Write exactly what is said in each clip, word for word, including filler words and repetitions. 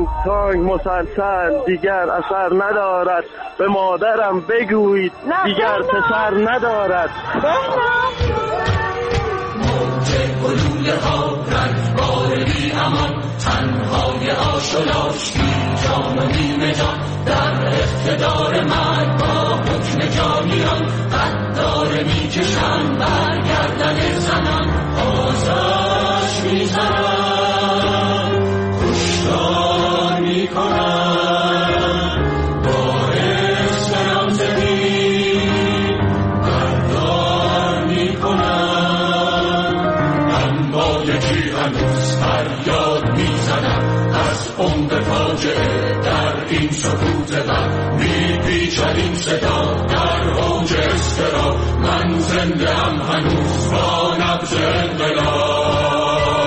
تانک تانک مسلسل دیگر اثر ندارد، به مادرم بگویید دیگر پسر ندارد. موج گلوله ها رنگبار بی امان، تنهای آش و لاش بی جان و نیمه جان، در اقتدار مرگ با حکم جانیان، قدار می کشن بر گردن زنان، آزش می زنن کشتار می کنن، با اسپرانس بین بردار می کنن. امواجی هنوز فریاد می زنن از عمق فاجعه، در این سکوت غم می پیچد این صدا، در اوج اضطراب من زنده ام هنوز با نبض انقلاب.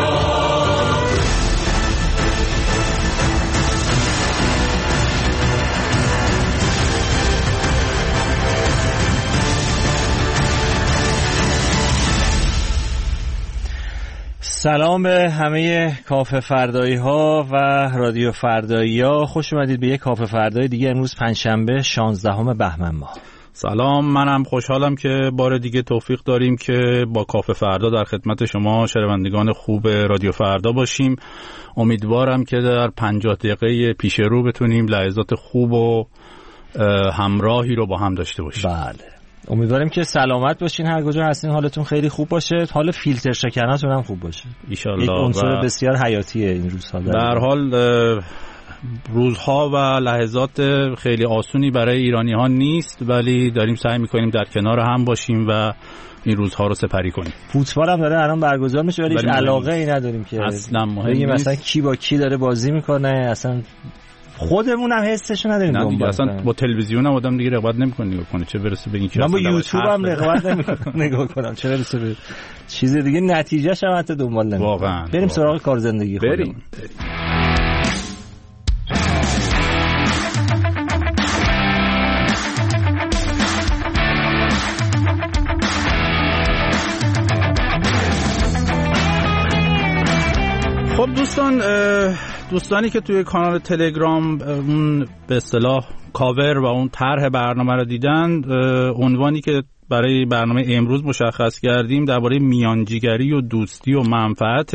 سلام به همه کافه فردایی ها و رادیو فردایی ها، خوش اومدید به یک کافه فردای دیگه. امروز پنجشنبه شانزدهم بهمن ماه. سلام، منم خوشحالم که بار دیگه توفیق داریم که با کافه فردا در خدمت شما شنوندگان خوب رادیو فردا باشیم. امیدوارم که در پنجاه دقیقه پیش رو بتونیم لحظات خوب و همراهی رو با هم داشته باشیم. بله، امیدواریم که سلامت باشین، هر کجا هستین حالتون خیلی خوب باشه، حال فیلتر شکناتون هم خوب باشه ان شاء الله. یک عنصر بسیار حیاتیه این روزها. به هر حال روزها و لحظات خیلی آسونی برای ایرانی ها نیست، ولی داریم سعی میکنیم در کنار هم باشیم و این روزها رو سپری کنیم. فوتبال هم داره الان برگزار میشه، ولی هیچ علاقه ای نداریم که اصلا مهم نیست مثلا کی با کی داره بازی میکنه، اصلا خودمون هم حسشو نداریم. نه دیگه، اصلا با تلویزیون هم آدم دیگه رقابت نمیکنه نگاه کنه، چه برسه به این که من با یوتیوب هم رقابت نمیکنم نگاه کنم، چه برسه به چیز دیگه، نتیجهش هم حتی دنبال نمیکنم. واقعا بریم سراغ کار زندگی خودمون. بریم. خب دوستان، دوستانی که توی کانال تلگرام اون به اصطلاح کاور و اون طرح برنامه رو دیدن، عنوانی که برای برنامه امروز مشخص کردیم درباره میانجیگری و دوستی و منفعت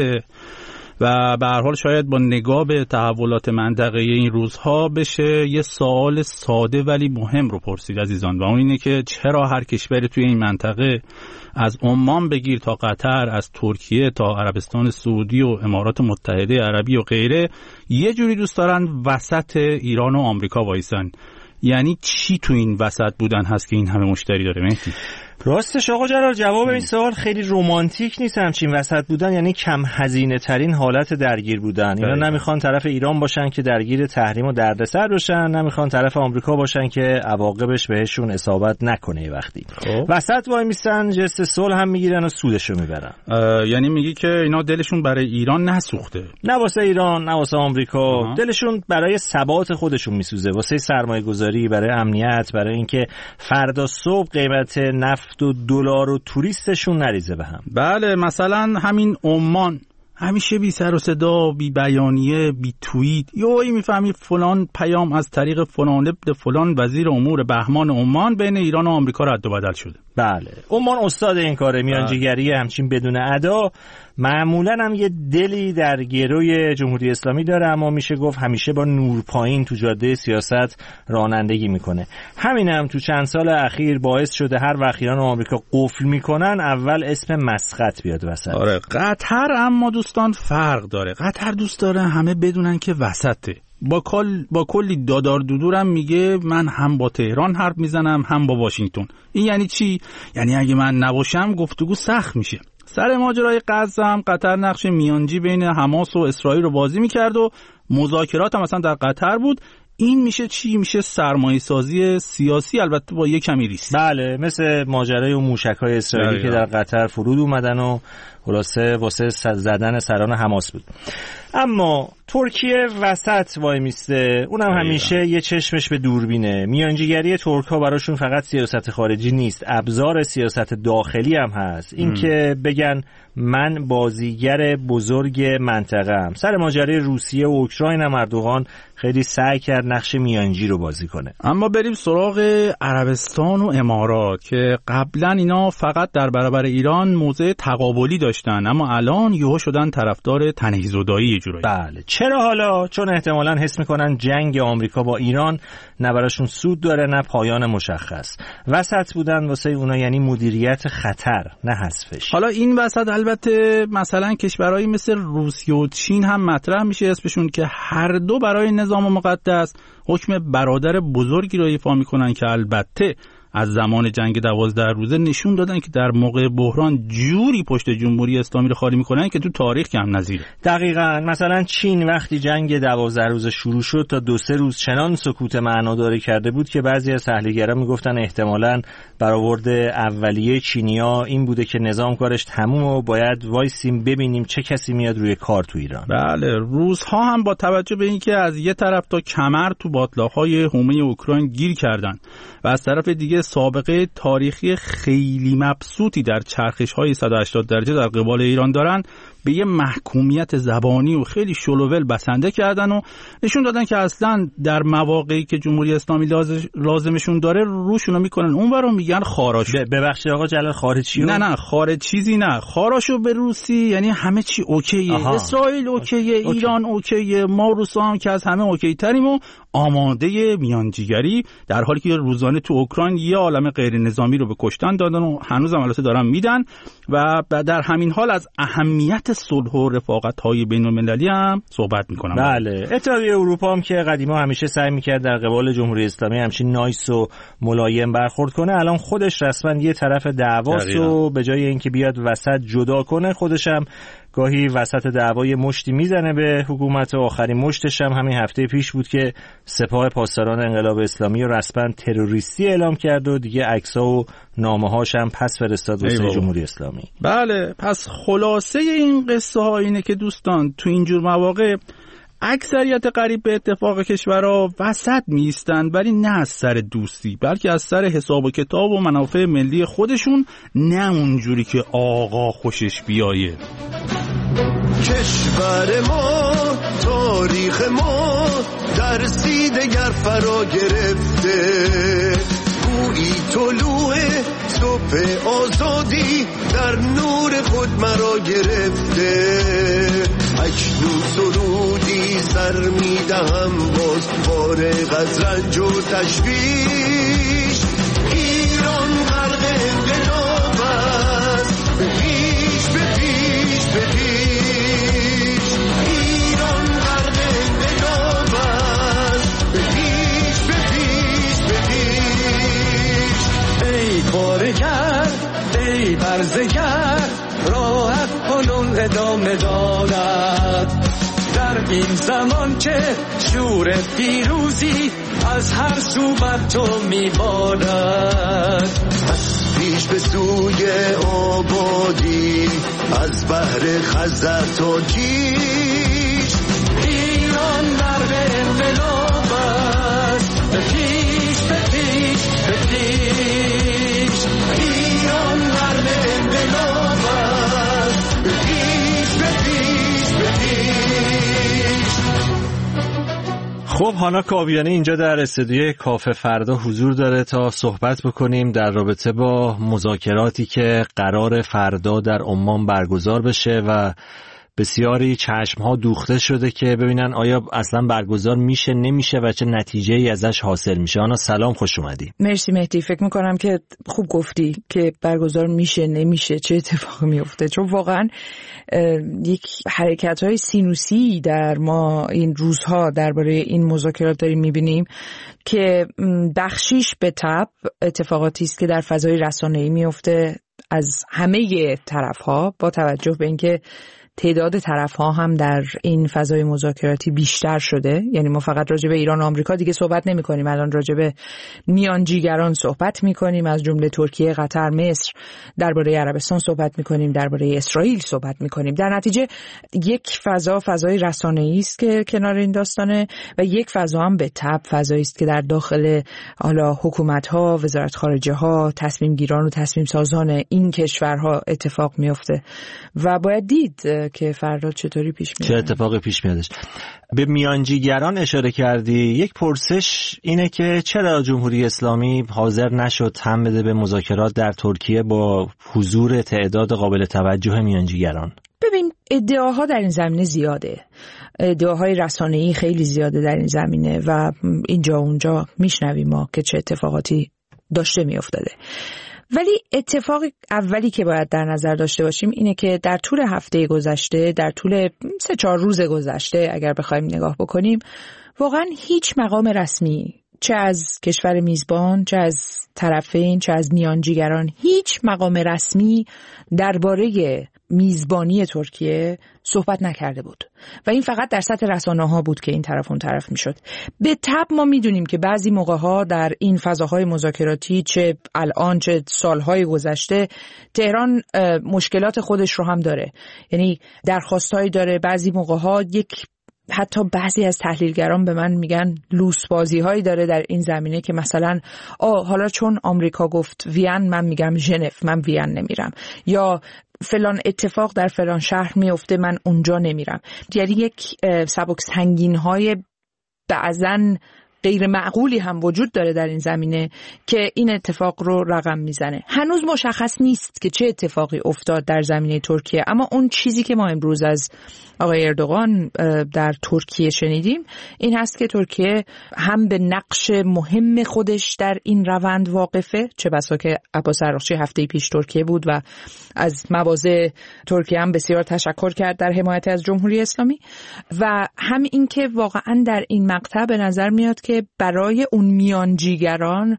و به هر حال شاید با نگاه به تحولات منطقه‌ای این روزها بشه یه سوال ساده ولی مهم رو پرسید عزیزان، و اون اینه که چرا هر کشوری توی این منطقه، از عمان بگیر تا قطر، از ترکیه تا عربستان سعودی و امارات متحده عربی و غیره، یه جوری دوست دارن وسط ایران و آمریکا وایسن؟ یعنی چی تو این وسط بودن هست که این همه مشتری داره مهدی؟ راستش آقا جلال جواب این سوال خیلی رمانتیک نیست. همچین وسط بودن یعنی کم هزینه ترین حالت درگیر بودن. اینا نمیخوان طرف ایران باشن که درگیر تحریم و دردسر بشن، نمیخوان طرف آمریکا باشن که عواقبش بهشون اصابت نکنه. وقتی خب. وسط وای میستن، جست صلح هم میگیرن و سودشو میبرن. یعنی میگی که اینا دلشون برای ایران نسوخته؟ نه واسه ایران، نه واسه آمریکا. آه. دلشون برای ثبات خودشون میسوزه، واسه سرمایه گذاری، برای امنیت، برای اینکه فردا صبح قیمت نفت و دلار و توریستشون نریزه به هم. بله، مثلا همین عمان همیشه بی سر و صدا، بی بیانیه، بی توییت، یهویی میفهمی فلان پیام از طریق فلان ابن فلان وزیر امور بهمان عمان بین ایران و آمریکا رد و بدل شده. بله، عمان استاد این کاره، میانجیگری همچین بدون ادا. معمولا هم یه دلی در گروی جمهوری اسلامی داره، اما میشه گفت همیشه با نور پایین تو جاده سیاست رانندگی میکنه. همین هم تو چند سال اخیر باعث شده هر وقت ایران و آمریکا قفل میکنن اول اسم مسقط بیاد وسط. آره، قطر اما دوستان فرق داره. قطر دوست داره همه بدونن که وسطه. با کل با کلی دادار دودورم میگه من هم با تهران حرف میزنم هم با واشنگتن. این یعنی چی؟ یعنی اگه من نباشم گفتگو سخت میشه. سر ماجرای غزه هم قطر نقش میانجی بین حماس و اسرائیل رو بازی میکرد و مذاکرات هم مثلا در قطر بود. این میشه چی؟ میشه سرمایه سازی سیاسی، البته با یه کمی ریسک. بله، مثل ماجرای اون موشک‌های اسرائیلی که در قطر فرود اومدن و خلاصه واسه زدن سران حماس بود. اما ترکیه وسط وای میسته، اونم همیشه یه چشمش به دوربینه. میانجیگری ترک ها براشون فقط سیاست خارجی نیست، ابزار سیاست داخلی هم هست. این که بگن من بازیگر بزرگ منطقه‌ام. سر ماجرای روسیه و اوکراین هم اردوغان خیلی سعی کرد نقش میانجی رو بازی کنه. اما بریم سراغ عربستان و امارات که قبلا اینا فقط در برابر ایران موضع تقابلی داشتن، اما الان یهو شدن طرفدار تنهی‌زدایی یه جورایی. بله. چرا حالا؟ چون احتمالاً حس میکنن جنگ آمریکا با ایران نه براشون سود داره نه پایان مشخص. وسط بودن واسه اونا یعنی مدیریت خطر نه حذفش. حالا این وسط البته مثلا کشورهایی مثل روسیه و چین هم مطرح میشه اسمشون که هر دو برای نظام مقدس حکم برادر بزرگی رو ایفا میکنن که البته از زمان جنگ دوازده روزه نشون دادن که در موقع بحران جوری پشت جمهوری اسلامی رو خالی میکنن که تو تاریخ کم نظیره. دقیقاً. مثلا چین وقتی جنگ دوازده روزه شروع شد تا دو سه روز چنان سکوت معناداری کرده بود که بعضی از تحلیلگران میگفتن احتمالاً برآورد اولیه چینیا این بوده که نظام کارش تمومه و باید وایسیم ببینیم چه کسی میاد روی کار تو ایران. بله. روزها هم با توجه به اینکه از یه طرف تا کمر تو باتلاق‌های حومه اوکراین گیر کردن و از طرف دیگه سابقه تاریخی خیلی مبسوطی در چرخش‌های صد و هشتاد درجه در قبال ایران دارن، به یه محکومیت زبانی و خیلی شلوول بسنده کردن و نشون دادن که اصلا در مواقعی که جمهوری اسلامی لازمشون داره روشونو میکنن اونور رو میگن خاراشو. ببخشید آقا جلال خارجیو؟ نه نه خارج چیزی نه. خاراشو به روسی یعنی همه چی اوکیه. آها. اسرائیل اوکیه، اوکی. ایران اوکیه، ما روسا هم که از همه اوکی تریم و آماده میانجیگری، در حالی که روزانه تو اوکراین یه عالمه غیر نظامی رو به کشتن دادن و هنوز هم البته دارن میدن و در همین حال از اهمیت صلح و رفاقت‌های بین‌المللی هم صحبت می‌کنم. بله. اتحادیه اروپا هم که قدیما همیشه سعی می‌کرد در قبال جمهوری اسلامی همچین نایس و ملایم برخورد کنه، الان خودش رسما یه طرف دعواست و به جای اینکه بیاد وسط جدا کنه خودش هم گاهی وسط دعوای مشتی میزنه به حکومت و آخرین مشتش هم همین هفته پیش بود که سپاه پاسداران انقلاب اسلامی رو رسما تروریستی اعلام کرد و دیگه عکس‌ها و نامه‌هاش هم پس فرستاد واسه جمهوری اسلامی. بله. پس خلاصه این قصه ها اینه که دوستان تو اینجور مواقع اکثریت قریب به اتفاق کشورها وسط میستن، ولی نه از سر دوستی بلکه از سر حساب و کتاب و منافع ملی خودشون، نه اونجوری که آقا خوشش بیایه. کشور ما تاریخ ما درسی دگر فرا گرفته، گویی طلوع صبح آزادی در نور خود مرا گرفته. اکنون سرودی سر میدهم باز فارغ از رنج و تشویش، ایران غرق انقلاب است، به پیش به پیش به پیش، ایران غرق انقلاب است، به پیش به پیش به پیش. ای کارگر ای برزگر راه کنون ادامه دارد، در این زمان که شور پیروزی از هر سو بر تو میبارد. پس پیش به سوی آبادی از بحر خزر تا کیش، ایران غرق انقلاب است، به پیش به پیش به پیش، ایران غرق انقلاب است، به پیش به پیش به پیش. خب حانا کاویانی اینجا در استودیوی کافه فردا حضور داره تا صحبت بکنیم در رابطه با مذاکراتی که قرار فردا در عمان برگزار بشه و بسیاری چشم‌ها دوخته شده که ببینن آیا اصلا برگزار میشه نمیشه و چه نتیجه‌ای ازش حاصل میشه. آنا سلام، خوش اومدی. مرسی مهدی. فکر میکنم که خوب گفتی که برگزار میشه نمیشه چه اتفاقی میفته، چون واقعا یک حرکت‌های سینوسی در ما این روزها درباره این مذاکرات داریم میبینیم که بخشیش به تبع اتفاقاتی است که در فضای رسانه‌ای میفته از همه طرف‌ها، با توجه به اینکه تعداد طرف‌ها هم در این فضای مذاکراتی بیشتر شده. یعنی ما فقط راجع به ایران و آمریکا دیگه صحبت نمی‌کنیم، الان راجع به میانجیگران صحبت می‌کنیم، از جمله ترکیه، قطر، مصر، درباره عربستان صحبت می‌کنیم، درباره اسرائیل صحبت می‌کنیم. در نتیجه یک فضا فضای رسانه‌ای است که کنار این داستانه و یک فضا هم به تبع فضایی است که در داخل حالا حکومت‌ها، وزارت خارجه ها، تصمیم گیران و تصمیم سازان این کشورها اتفاق میفته و باید دید که فردا چطوری پیش میاد، چه اتفاقی پیش میادش. به میانجیگران اشاره کردی. یک پرسش اینه که چرا جمهوری اسلامی حاضر نشد هم بده به مذاکرات در ترکیه با حضور تعداد قابل توجه میانجیگران؟ ببین، ادعاها در این زمینه زیاده، ادعاهای رسانه‌ای خیلی زیاده در این زمینه و اینجا اونجا میشنویم ما که چه اتفاقاتی داشته میافتاده. ولی اتفاق اولی که باید در نظر داشته باشیم اینه که در طول هفته گذشته، در طول سه چهار روز گذشته اگر بخوایم نگاه بکنیم، واقعا هیچ مقام رسمی، چه از کشور میزبان، چه از طرفین، چه از میانجیگران، هیچ مقام رسمی درباره میزبانی ترکیه صحبت نکرده بود و این فقط در سطح رسانه‌ها بود که این طرف اون طرف میشد. به تبع ما میدونیم که بعضی موقع‌ها در این فضاهای مذاکراتی، چه الان چه سالهای گذشته، تهران مشکلات خودش رو هم داره، یعنی درخواستایی داره. بعضی موقع‌ها یک حتی بعضی از تحلیلگران به من میگن لوس بازی هایی داره در این زمینه که مثلا آه حالا چون آمریکا گفت وین، من میگم ژنو، من وین نمیرم، یا فلان اتفاق در فلان شهر میفته، من اونجا نمیرم. یعنی یک سبک سنگین های بعضن غیر معقولی هم وجود داره در این زمینه که این اتفاق رو رقم میزنه. هنوز مشخص نیست که چه اتفاقی افتاد در زمینه ترکیه، اما اون چیزی که ما امروز از آقای اردوغان در ترکیه شنیدیم این هست که ترکیه هم به نقش مهم خودش در این روند واقفه، چه بسا که عباس عراقچی هفته پیش ترکیه بود و از مواضع ترکیه هم بسیار تشکر کرد در حمایت از جمهوری اسلامی، و هم این که واقعا در این مقطع به نظر میاد که برای اون میانجیگران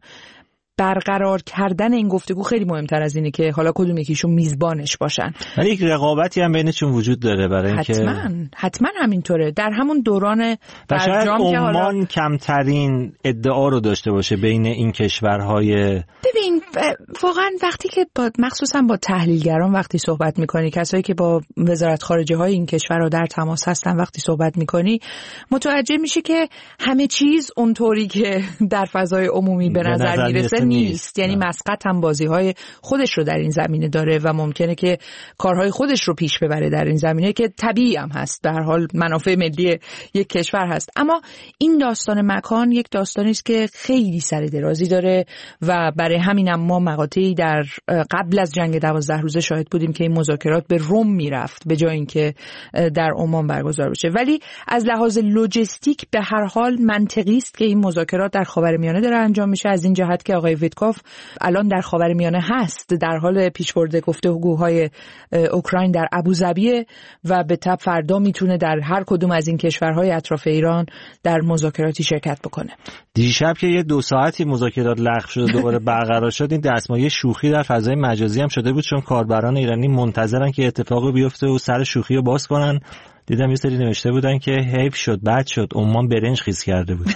برقرار کردن این گفتگو خیلی مهمتر از اینه که حالا کدوم یکیشون میزبانش باشن. ولی یک رقابتی هم بینشون وجود داره برای اینکه حتما حتما همینطوره. در همون دوران برجام که حالا عمان کمترین ادعا رو داشته باشه بین این کشورهای. ببین واقعا وقتی که با مخصوصا با تحلیلگران وقتی صحبت میکنی، کسایی که با وزارت خارجه های این کشورها در تماس هستن وقتی صحبت میکنی، متوجه میشی که همه چیز اونطوری که در فضای عمومی به نظر, نظر میرسه نیست, نیست. یعنی مسقط هم بازی‌های خودش رو در این زمینه داره و ممکنه که کارهای خودش رو پیش ببره در این زمینه که طبیعی هم هست، در حال منافع ملی یک کشور هست. اما این داستان مکان یک داستانی است که خیلی سر درازی داره و برای همینم ما مقاطعی در قبل از جنگ دوازده روزه شاهد بودیم که این مذاکرات به روم میرفت به جای اینکه در عمان برگزار بشه. ولی از لحاظ لوجستیک به هر حال منطقی است که این مذاکرات در خاورمیانه داره انجام میشه، از این جهت که آقای ویتکوف الان در خاورمیانه هست، در حال پیشبرد گفتگوهای اوکراین در ابوظبی و به تبع فردا میتونه در هر کدوم از این کشورهای اطراف ایران در مذاکراتی شرکت بکنه. دیشب که یه دو ساعتی مذاکرات لغو شد دوباره برقرار شد، این دستمایه شوخی در فضای مجازی هم شده بود، چون کاربران ایرانی منتظرن که اتفاقی بیفته و سر شوخی رو باز کنن. دیدم یه سری نوشته بودن که حیف شد، بد شد، عمان برنج خیس کرده بود.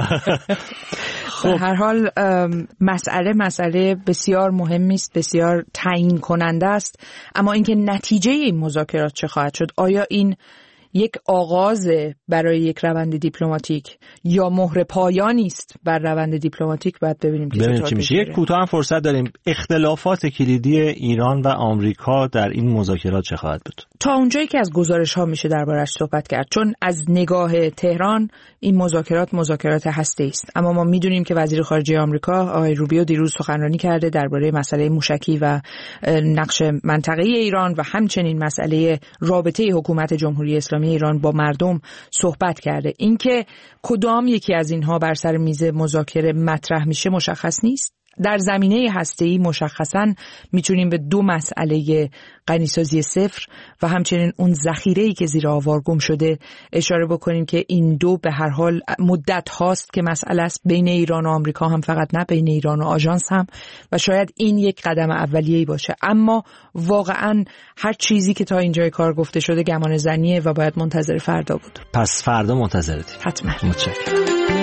خب هر حال مسئله مسئله بسیار مهمی است، بسیار تعیین کننده است، اما اینکه نتیجه این مذاکرات چه خواهد شد، آیا این یک آغاز برای یک روند دیپلماتیک یا مهر پایانی است بر روند دیپلماتیک، باید ببینیم که چه میشه. یک کوتاه هم فرصت داریم. اختلافات کلیدی ایران و آمریکا در این مذاکرات چه خواهد بود؟ تا اونجایی که از گزارش ها میشه دربارش صحبت کرد، چون از نگاه تهران این مذاکرات مذاکرات هسته‌ای است، اما ما میدونیم که وزیر خارجه آمریکا آقای روبیو دیروز سخنرانی کرده درباره مسئله موشکی و نقش منطقه‌ای ایران و همچنین مسئله رابطه حکومت جمهوری اسلامی ایران با مردم صحبت کرده. اینکه کدام یکی از اینها بر سر میز مذاکره مطرح میشه مشخص نیست، در زمینه هسته‌ای مشخصاً میتونیم به دو مسئله غنیسازی صفر و همچنین اون ذخیره‌ای که زیر آوار گم شده اشاره بکنیم که این دو به هر حال مدت هاست که مسئله است، بین ایران و آمریکا هم، فقط نه، بین ایران و آژانس هم، و شاید این یک قدم اولیه‌ای باشه. اما واقعاً هر چیزی که تا اینجای کار گفته شده گمان زنیه و باید منتظر فردا بود. پس فردا منتظرتیم. حتما. متشکرم.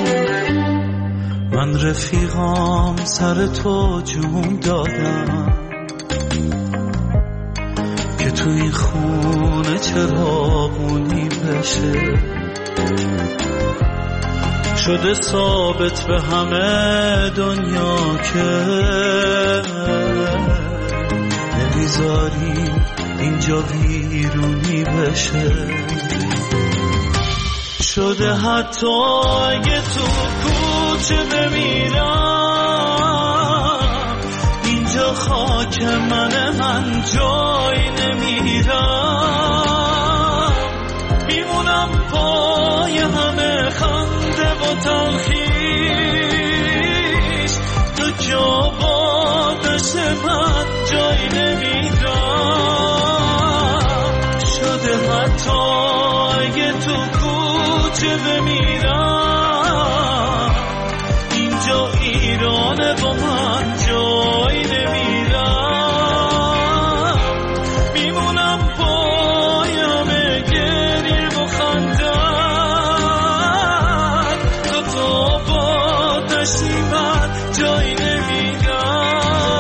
من رفیقام سر تو جون دادم که تو این خونه چراغونی بشه، شده ثابت به همه دنیا که نمیذاری اینجا ویرونی بشه، شده حتی اگه تو کوچه بمیرم اینجا خاک منه، من جای نمیرم، میمونم پای همه خنده و تلخیش، تو جا بادش من جای نمیرم، شده حتی اگه تو کوچه بمیرم اینجا ایرانه با من جای نمیرم، میمونم پایم گریم و خندن، تو تا با دشتی من جای نمیرم.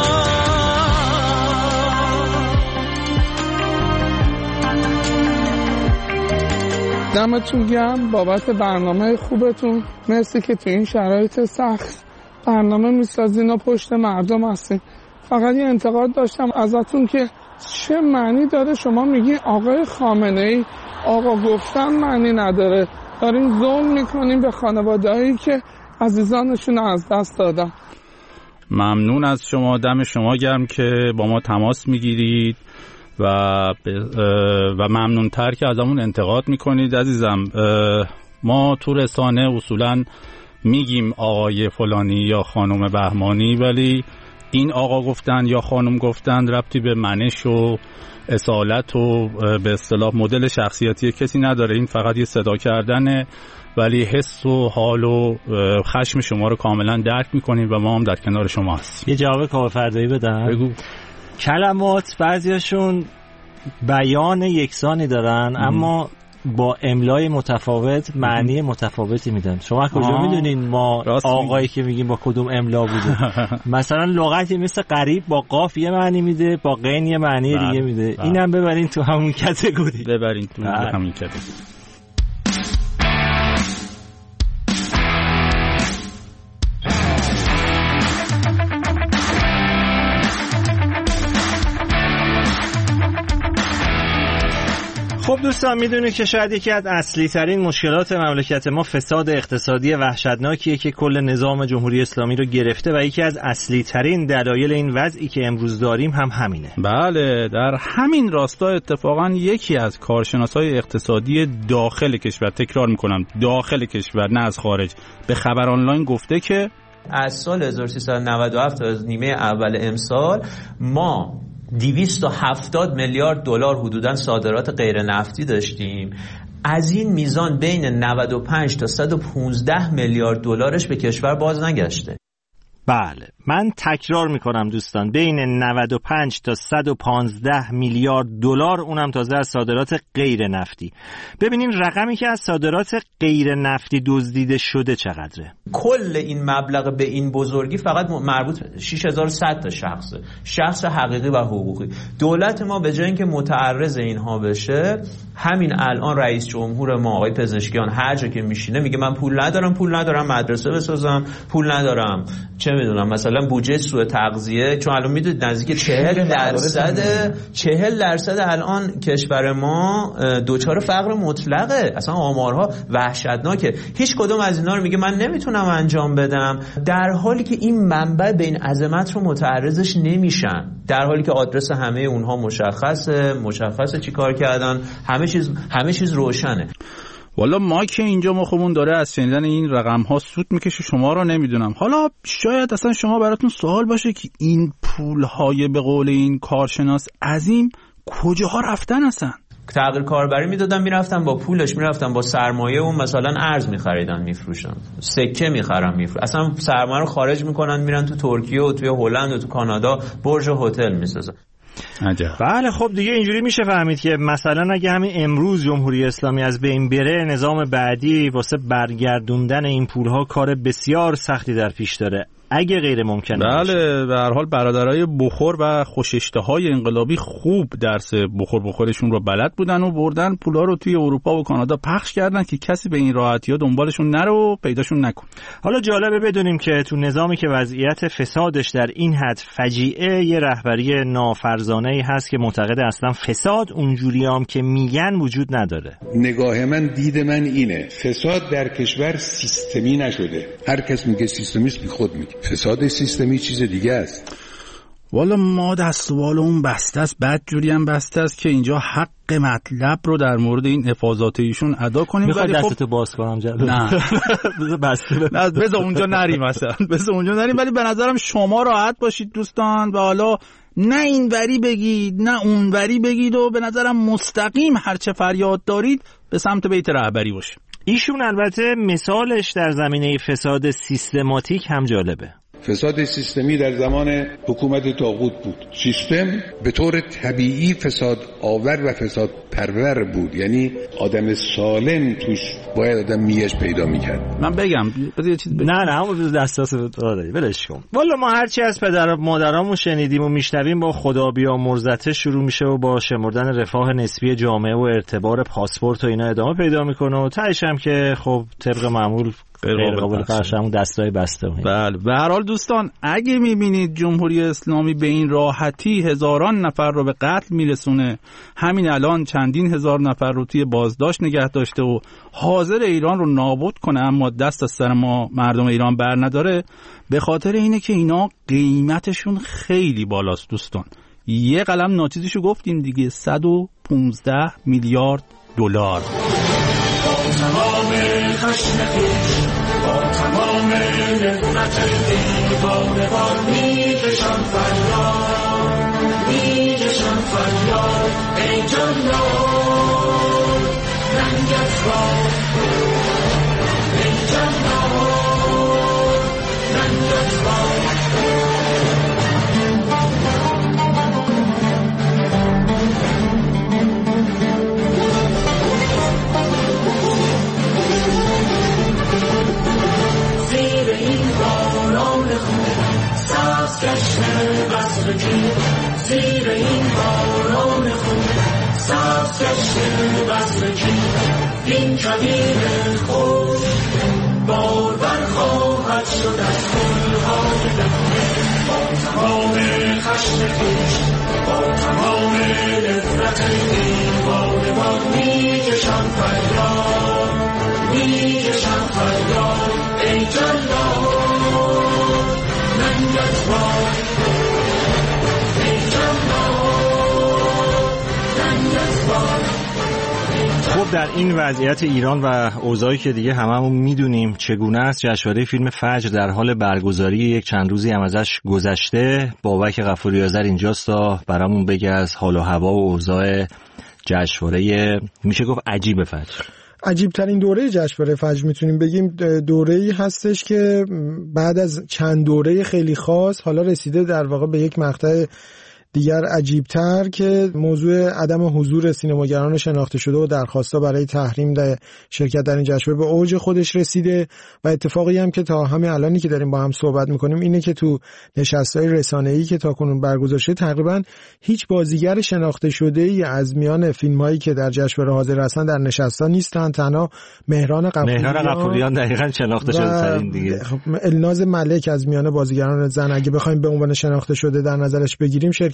دمتون گرم بابت برنامه خوبتون. مرسی که تو این شرایط سخت برنامه میسازین و پشت مردم هستین. فقط یه انتقاد داشتم ازتون که چه معنی داره شما میگی آقای خامنه‌ای آقا گفتن معنی نداره، دارین ظلم میکنین به خانواده‌هایی که عزیزانشون از دست دادن. ممنون از شما، دم شما گرم که با ما تماس میگیرید و و ممنون‌تر که ازمون انتقاد میکنید. عزیزم ما تو رسانه اصولاً میگیم آقای فلانی یا خانم بهمانی، ولی این آقا گفتن یا خانم گفتن ربطی به منش و اصالت و به اصطلاح مدل شخصیتی کسی نداره. این فقط یه صدا کردنه، ولی حس و حال و خشم شما رو کاملا درک میکنیم و ما هم در کنار شما هستیم. یه جواب کارفردایی بدم. بگو. کلمات بعضیاشون بیان یکسانی دارن ام. اما با املای متفاوت معنی متفاوتی میدن. شما کجا میدونین ما آقایی که میگیم با کدوم املا بوده؟ مثلا لغتی مثل قریب با قاف یه معنی میده، با غین یه معنی دیگه میده. اینم ببرین تو همون کاتگوری. ببرین تو همین کاتگوری. خب دوستان، میدونید که شاید یکی از اصلی ترین مشکلات مملکت ما فساد اقتصادی وحشتناکیه که کل نظام جمهوری اسلامی رو گرفته و یکی از اصلی ترین دلایل این وضعی که امروز داریم هم همینه. بله، در همین راستا اتفاقا یکی از کارشناسای اقتصادی داخل کشور، تکرار میکنم داخل کشور نه از خارج، به خبر آنلاین گفته که از سال هزار و سیصد و نود و هفت تا نیمه اول امسال ما دویست و هفتاد میلیارد دلار حدوداً صادرات غیر نفتی داشتیم. از این میزان بین نود و پنج تا صد و پانزده میلیارد دلارش به کشور باز نگشته. بله، من تکرار میکنم دوستان، بین نود و پنج تا صد و پانزده میلیارد دلار، اونم تازه از صادرات غیر نفتی. ببینین رقمی که از صادرات غیر نفتی دزدیده شده چقدره. کل این مبلغ به این بزرگی فقط مربوط شش هزار و صد تا شخصه، شخص حقیقی و حقوقی. دولت ما به جای اینکه متعرض اینها بشه، همین الان رئیس جمهور ما آقای پزشکیان هر جا که میشینه میگه من پول ندارم، پول ندارم مدرسه بسازم، پول ندارم چه میدونم مثلا بودجه سوء تغذیه، چون الان میدونید نزدیک چهل درصد چهل درصد الان کشور ما دوچار فقر مطلقه. اصلا آمارها وحشتناکه. هیچ کدوم از اینا رو میگه من نمیتونم انجام بدم، در حالی که این منبع به این عظمت رو متعرضش نمیشن، در حالی که آدرس همه اونها مشخصه، مشخصه چی کار کردن، همه چیز همه چیز روشنه. والا ما که اینجا مخمون داره از شنیدن این رقم ها سود میکشه، شما رو نمیدونم. حالا شاید اصلا شما براتون سوال باشه که این پول های به قول این کارشناس عظیم کجاها رفتن؟ اصلا تغییر کاربری میدادن میرفتن با پولش، میرفتن با سرمایه اون مثلا ارز میخریدن میفروشن، سکه میخرن میفروشن، اصلا سرمایه رو خارج میکنن میرن تو ترکیه و توی هلند و تو کانادا برج هتل میسازن. عجب. بله خب دیگه اینجوری میشه فهمید که مثلا اگه همین امروز جمهوری اسلامی از بین بره، نظام بعدی واسه برگردوندن این پولها کار بسیار سختی در پیش داره اگه غیر ممکنه. بله به هر حال برادرای بخور و خوش‌اشتهای انقلابی خوب درس بخور بخورشون رو بلد بودن و بردن پولا رو توی اروپا و کانادا پخش کردن که کسی به این راحتی‌ها دنبالشون نره و پیداشون نکنه. حالا جالبه بدونیم که تو نظامی که وضعیت فسادش در این حد فجیعه، یه رهبری نافرزانه‌ای هست که معتقد اصلا فساد اونجوری هم که میگن وجود نداره. نگاه من، دید من اینه، فساد در کشور سیستمی نشده. هر کس میگه سیستمیست بی خود میگه. فساد سیستمی چیز دیگه است. والا ما دستوال اون بسته است، بد جوری هم بسته است که اینجا حق مطلب رو در مورد این افاضات ایشون ادا کنیم. میخوای دستتو باز کنم جلو؟ نه بسته نه بذار اونجا نریم مثلا، بذار اونجا نریم. ولی به نظرم شما راحت باشید دوستان و حالا نه این وری بگید نه اون وری بگید و به نظرم مستقیم هرچه فریاد دارید به سمت بیت رهبری باشید. ایشون البته مثالش در زمینه فساد سیستماتیک هم جالبه. فساد سیستمی در زمان حکومت طاغوت بود. سیستم به طور طبیعی فساد آور و فساد پرور بود، یعنی آدم سالم توش باید آدم میش پیدا میکرد. من بگم بذار یه چیز بگم. نه نه همون دستاس داره ولش کن. والا ما هرچی از پدر مادرامون شنیدیم و میشنویم با خدا بیامرزته شروع میشه و با شمردن رفاه نسبی جامعه و ارتباط پاسپورت و اینا ادامه پیدا میکنه و تهش هم که خب طبق معمول غیر قابل پخش همون دستای بسته. بله به هر حال دوستان اگه میبینید جمهوری اسلامی به این راحتی هزاران نفر رو به قتل میرسونه، همین الان چندین هزار نفر رو توی بازداشت نگه داشته و حاضر ایران رو نابود کنه اما دست از سر ما مردم ایران بر نداره، به خاطر اینه که اینا قیمتشون خیلی بالاست دوستان. یه قلم ناچیزشو گفتیم دیگه، صد و پونزده میلیارد دلار. با تمام نفرت دیوانه‌وار میکشم فریاد، میکشم فریاد ای جلال رنگت را، ای جلال رنگت را. زیر این باران خون سبز گشته بزم کی، این کویر خود بارور خواهد شد از گلهای بهار. با تمام خشم خویش، با تمام نفرت دیوانه‌وار میکشم فریاد، میکشم فریاد ای جلال رنگت را. خب در این وضعیت ایران و اوضاعی که دیگه هممون میدونیم چگونه است، جشنواره فیلم فجر در حال برگزاری، یک چند روزی هم ازش گذشته. بابک غفوری آذر اینجاست تا برامون بگه از حال و هوا و اوضاع جشنواره میشه گفت عجیب فجر. عجیب ترین دوره جشنواره فجر میتونیم بگیم دوره‌ای هستش که بعد از چند دوره خیلی خاص حالا رسیده در واقع به یک مقطع دیگر عجیب‌تر که موضوع عدم حضور سینماگران شناخته شده و درخواست‌ها برای تحریم در شرکت در این جشنواره به اوج خودش رسیده و اتفاقی هم که تا همین الانی که داریم با هم صحبت می‌کنیم اینه که تو نشست‌های رسانه‌ای که تاکنون برگزار شده تقریباً هیچ بازیگر شناخته شده‌ای از میان فیلم‌هایی که در جشنواره حاضر هستن در نشست‌ها نیستن. تنها مهران غفوریان مهران غفوریان دقیقاً شناخته شده ترین دیگه. الناز ملک از میان بازیگران زن اگه بخوایم به عنوان شناخته شده در نظرش بگیریم شرکت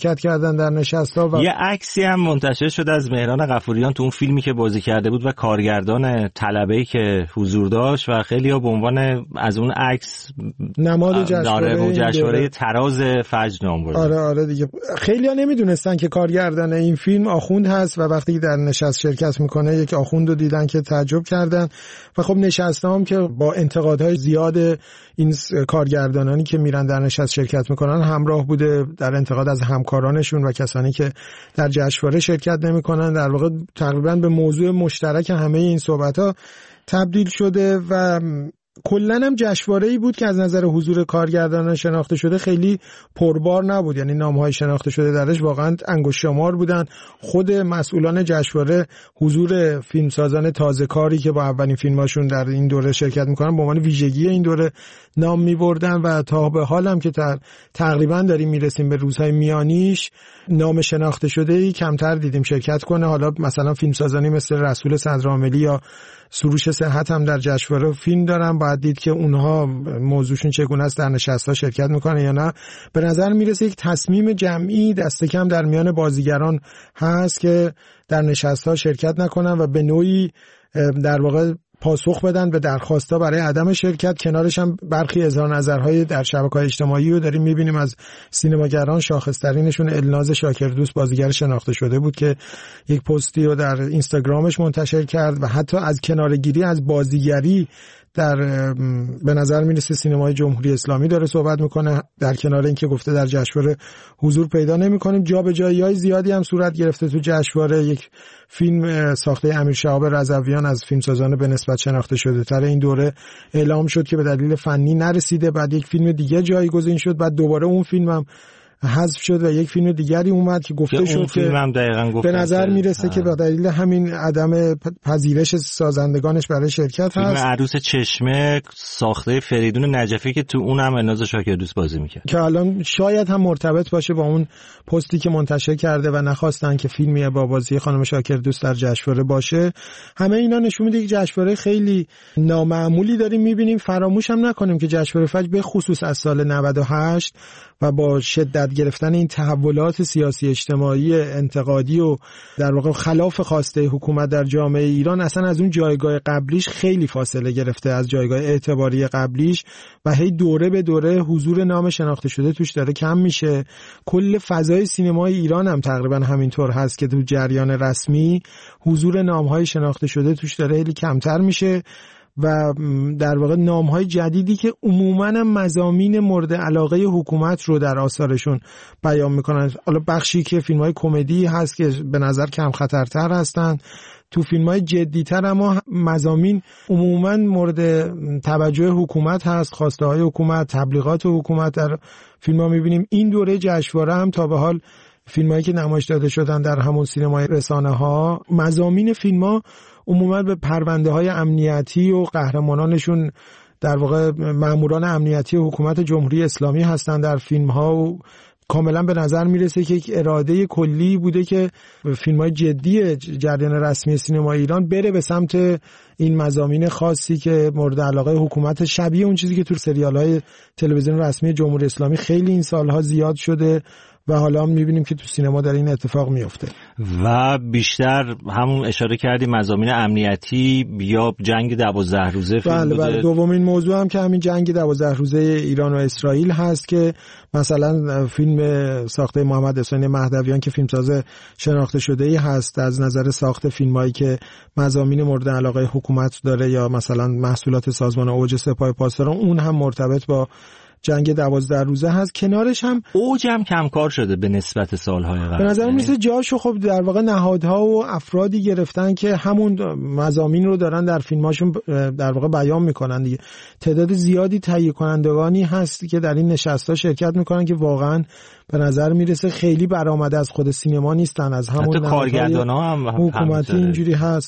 شرکت کردن در نشست‌ها. و یه عکسی هم منتشر شده از مهران غفوریان تو اون فیلمی که بازی کرده بود و کارگردان طلبه‌ای که حضور داشت و خیلی‌ها به عنوان از اون عکس نماد جشنواره و جشنواره تراز فجر نام بردن. آره آره دیگه خیلی‌ها نمیدونستن که کارگردان این فیلم آخوند هست و وقتی در نشست شرکت میکنه یک آخوند رو دیدن که تعجب کردن و خب نشست‌ها هم که با انتقادهای زیاد این کارگردانانی که میرن در نشست شرکت میکنن همراه بوده، در انتقاد از همکارانشون و کسانی که در جشنواره شرکت نمیکنن، در واقع تقریبا به موضوع مشترک همه این صحبت‌ها تبدیل شده و کلن هم جشنواره‌ای بود که از نظر حضور کارگردانان شناخته شده خیلی پربار نبود، یعنی نام‌های شناخته شده درش واقعا انگشت شمار بودن. خود مسئولان جشنواره حضور فیلمسازان تازه‌کاری که با اولین فیلماشون در این دوره شرکت می‌کنن به عنوان ویژگی این دوره نام می‌بردن و تا به حال هم که تقریبا داریم میرسیم به روزهای میانیش نام شناخته شده‌ای کمتر دیدیم شرکت کنه. حالا مثلا فیلمسازانی مثل رسول صدرعاملی یا سروش صحت هم در جشنواره فیلم دارن، باید دید که اونها موضوعشون چگونه است، در نشست‌ها شرکت میکنه یا نه. به نظر میرسه یک تصمیم جمعی دست کم در میان بازیگران هست که در نشست‌ها شرکت نکنن و به نوعی در واقع پاسخ بدن به درخواست‌ها برای عدم شرکت. کنارش هم برخی اظهار نظرهای در شبکه‌های اجتماعی رو داریم می‌بینیم از سینماگران. شاخص‌ترینشون الناز شاکردوست بازیگر شناخته شده بود که یک پستی رو در اینستاگرامش منتشر کرد و حتی از کناره‌گیری از بازیگری در به نظر میرسه سینمای جمهوری اسلامی داره صحبت میکنه، در کنار اینکه گفته در جشنواره حضور پیدا نمیکنیم. جابجایی‌های زیادی هم صورت گرفته تو جشنواره. یک فیلم ساخته امیر شهاب رضویان از فیلمسازان به نسبت شناخته شده تر این دوره اعلام شد که به دلیل فنی نرسیده، بعد یک فیلم دیگه جایگزین شد، بعد دوباره اون فیلم هم حذف شد و یک فیلم دیگری اومد که گفته شد که به نظر میرسه ها. که به دلیل همین عدم پذیرش سازندگانش برای شرکت فیلم هست. عروس چشمه ساخته فریدون نجفی که تو اونم الناز شاکردوست بازی میکرد که الان شاید هم مرتبط باشه با اون پستی که منتشر کرده و نخواستن که فیلمی با بازی خانم شاکردوست در جشنواره باشه. همه اینا نشون میده که جشنواره خیلی نامعمولی داریم میبینیم. فراموش هم نکنیم که جشنواره فجر به خصوص از سال نود و هشت و با شدت گرفتن این تحولات سیاسی اجتماعی انتقادی و در واقع خلاف خواسته حکومت در جامعه ایران اصلا از اون جایگاه قبلیش خیلی فاصله گرفته، از جایگاه اعتباری قبلیش و هی دوره به دوره حضور نام شناخته شده توش داره کم میشه. کل فضای سینمای ایران هم تقریبا همینطور هست که تو جریان رسمی حضور نام‌های شناخته شده توش داره خیلی کمتر میشه و در واقع نام‌های جدیدی که عموماً مضامین مورد علاقه حکومت رو در آثارشون بیان میکنن. حالا بخشی که فیلم‌های کمدی هست که به نظر کم خطرتر هستن، تو فیلم‌های جدی‌تر اما مضامین عموماً مورد توجه حکومت هست، خواسته‌های حکومت، تبلیغات حکومت در فیلم‌ها می‌بینیم. این دوره جشنواره هم تا به حال فیلم‌هایی که نمایش داده شدن در همون سینمای رسانه‌ها، مضامین فیلم‌ها عموما به پرونده های امنیتی و قهرمانانشون در واقع ماموران امنیتی حکومت جمهوری اسلامی هستند در فیلم ها و کاملا به نظر میرسه که یک اراده کلی بوده که فیلم های جدی جریان رسمی سینما ایران بره به سمت این مضامین خاصی که مورد علاقه حکومت، شبیه اون چیزی که تو سریال های تلویزیون رسمی جمهوری اسلامی خیلی این سالها زیاد شده و حالا هم می‌بینیم که تو سینما در این اتفاق میفته. و بیشتر همون اشاره کردیم مضامین امنیتی یا جنگ دوازده روزه فیلم بله بله. دومین موضوع هم که همین جنگ دوازده روزه ایران و اسرائیل هست که مثلا فیلم ساخته محمد حسین مهدویان که فیلمساز شناخته شده‌ای هست از نظر ساخت فیلمایی که مضامین مورد علاقه حکومت داره یا مثلا محصولات سازمان اوج سپاه پاسداران، اون هم مرتبط با جنگ دوازده روزه هست. کنارش هم اوج هم کمکار شده به نسبت سالهای قبل. به نظر میسه جاشو خب در واقع نهادها و افرادی گرفتن که همون مضامین رو دارن در فیلماشون در واقع بیان میکنن دیگه. تعداد زیادی تهیه کنندگانی هست که در این نشست‌ها شرکت میکنن که واقعا به نظر میرسه خیلی برآمده از خود سینما نیستن، از همون کارگردان‌ها هم حکومتی اینجوری هست.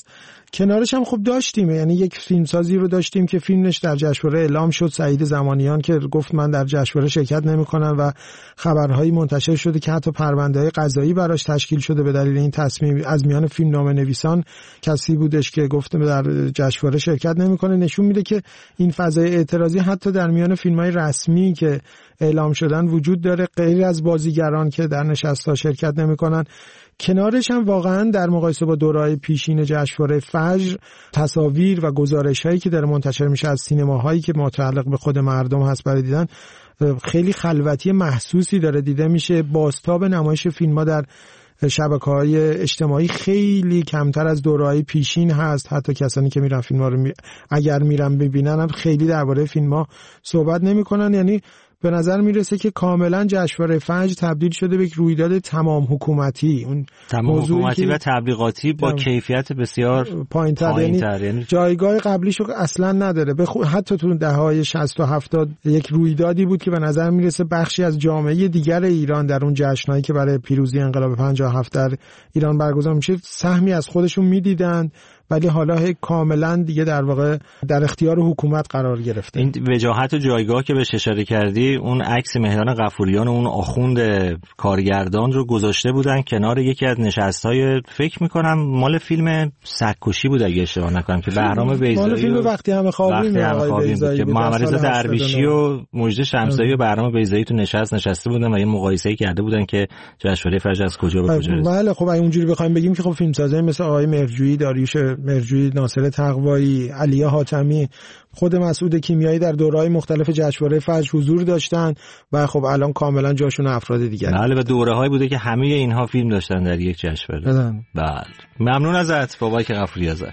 کنارش هم خب داشتیم، یعنی یک فیلمسازی رو داشتیم که فیلمش در جشنواره اعلام شد، سعید زمانیان که گفت من در جشنواره شرکت نمی‌کنم و خبرهایی منتشر شده که حتی پرونده‌های قضایی براش تشکیل شده به دلیل این تصمیم. از میان فیلمنامه‌نویسان کسی بودش که گفت در جشنواره شرکت نمی‌کنه. نشون میده که این فضای اعتراضی حتی در میان فیلم‌های رسمی که اعلام شدن وجود داره، غیر از بازیگران که در نشست‌ها شرکت نمی‌کنن. کنارش هم واقعا در مقایسه با دوره‌های پیشین جشنواره فجر تصاویر و گزارش‌هایی که در منتشر میشه از سینماهایی که متعلق به خود مردم هست برای دیدن، خیلی خلوتی محسوسی داره دیده میشه. بازتاب نمایش فیلم‌ها در شبکه‌های اجتماعی خیلی کمتر از دوره‌های پیشین هست. حتی کسانی که میرن فیلم‌ها رو می... اگر میرن ببینن هم خیلی درباره فیلم‌ها صحبت نمی‌کنن. یعنی به نظر میرسه که کاملا جشنواره فجر تبدیل شده به یک رویداد تمام حکومتی، اون تمام حکومتی و تبلیغاتی با کیفیت بسیار پایین‌تر، پایین‌تر. یعنی جایگاه قبلیشو اصلا نداره. بخو... حتی تو دهه‌های شصت و هفتاد یک رویدادی بود که به نظر میرسه بخشی از جامعه دیگر ایران در اون جشنایی که برای پیروزی انقلاب پنجاه و هفت در ایران برگزار میشه سهمی از خودشون میدیدند، ولی حالا کاملا دیگه در واقع در اختیار حکومت قرار گرفته. این وجاهت و جایگاه که بهش اشاره کردی، اون عکس مهران غفوریان و اون آخوند کارگردان رو گذاشته بودن کنار یکی از نشست‌های، فکر می‌کنم مال فیلم سگ‌کشی بود اگه اشتباه نکنم، که بهرام بیضایی مال فیلم وقتی همه خوابیم آقای بیضایی که محمد رضا درویشی و مجید شمسایی و بهرام بیضایی تو نشست نشسته بودن و یه مقایسه‌ای کرده بودن که جشنواره فجر از کجا به کجا رسید. بله خب اگه اونجوری بخوایم بگیم که خب فیلمسازای مثل آقای مرجویی، داریوش مرجویی، ناصر تقوایی، علی حاتمی، خود مسعود کیمیایی در دوره‌های مختلف جشنواره فجر حضور داشتن و خب الان کاملا جاشون افراد دیگر. بله و دوره‌هایی بوده که همه اینها فیلم داشتن در یک جشنواره. بله ممنون ازت بابک غفوری آذر.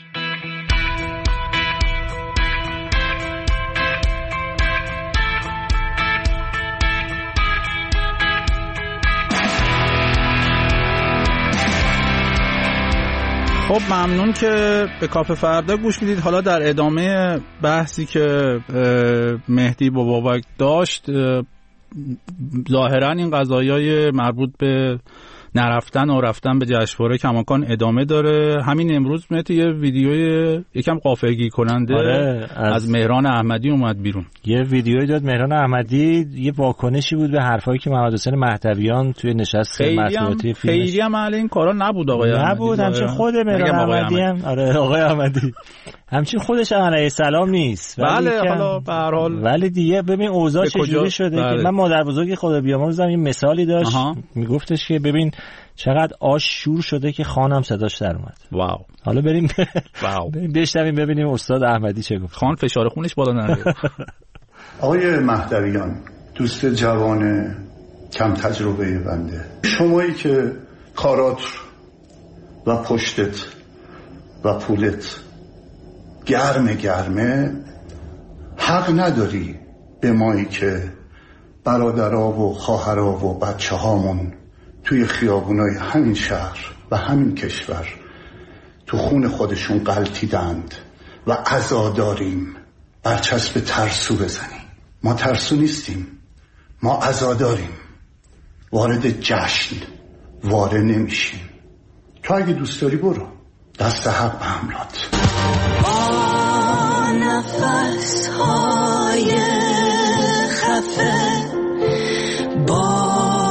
خب ممنون که به کافه فردا گوش میدید. حالا در ادامه بحثی که مهدی با بابک داشت، ظاهرا این قضایای مربوط به نرفتن و رفتن به جشنواره کماکان ادامه داره. همین امروز مهدی یه ویدیوی یکم غافلگیر کننده آره از, از مهران احمدی اومد بیرون. یه ویدیویی داد مهران احمدی، یه واکنشی بود به حرفایی که محمد حسین مهدویان توی نشست مطبوعاتی فیلمش. خیلی هم اهل این کارا نبود آقای احمدی. نبود، همچنین خود مهران احمدی هم آره آقای احمدی همچین خودش علیه السلام نیست. بله حالا به هر حال ولی دیگه ببین اوضاع چجوری شده بله. که من مادر بزرگی خدا بیامرزم یه مثالی داشت، میگفتش که ببین چقدر آش شور شده که خانم صداش در اومد. واو. حالا بریم واو بریم بشنویم ببینیم استاد احمدی چه گفت. خان فشار خونش بالا نره. آقای مهدویان، دوست جوان کم تجربه بنده، شمایی که کارات و پشتت و پولت گرمه گرمه، حق نداری به مایی که برادرها و خواهرها و بچه هامون توی خیابونای همین شهر و همین کشور تو خون خودشون غلطیدند و عزاداریم برچسب ترسو بزنیم. ما ترسو نیستیم، ما عزاداریم، وارد جشن وارد نمیشیم. تو اگه دوست داری برو، دست حق به حملات. با نفس های خفه، با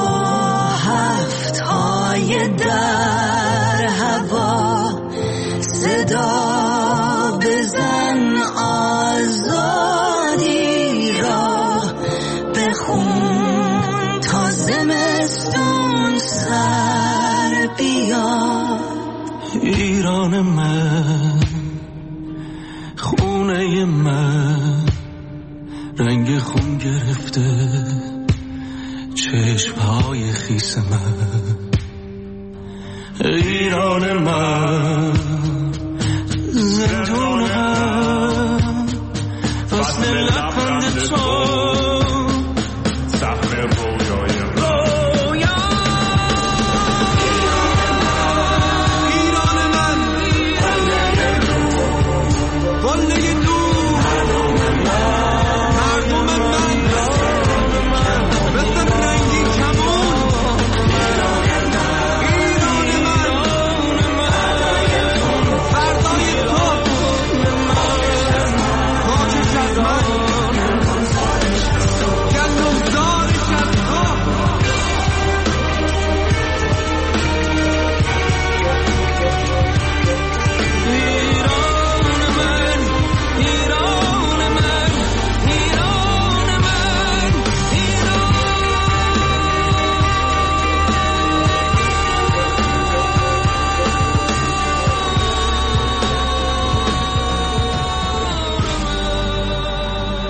هفت های در هوا، صدا بزن آزادی را بخون تا زمستون سر بیاد. ایران من، خونه من، رنگ خون گرفته چشمهای خیس من. ایران من، زندون من، فصل لبخند تو، سهم رویای من.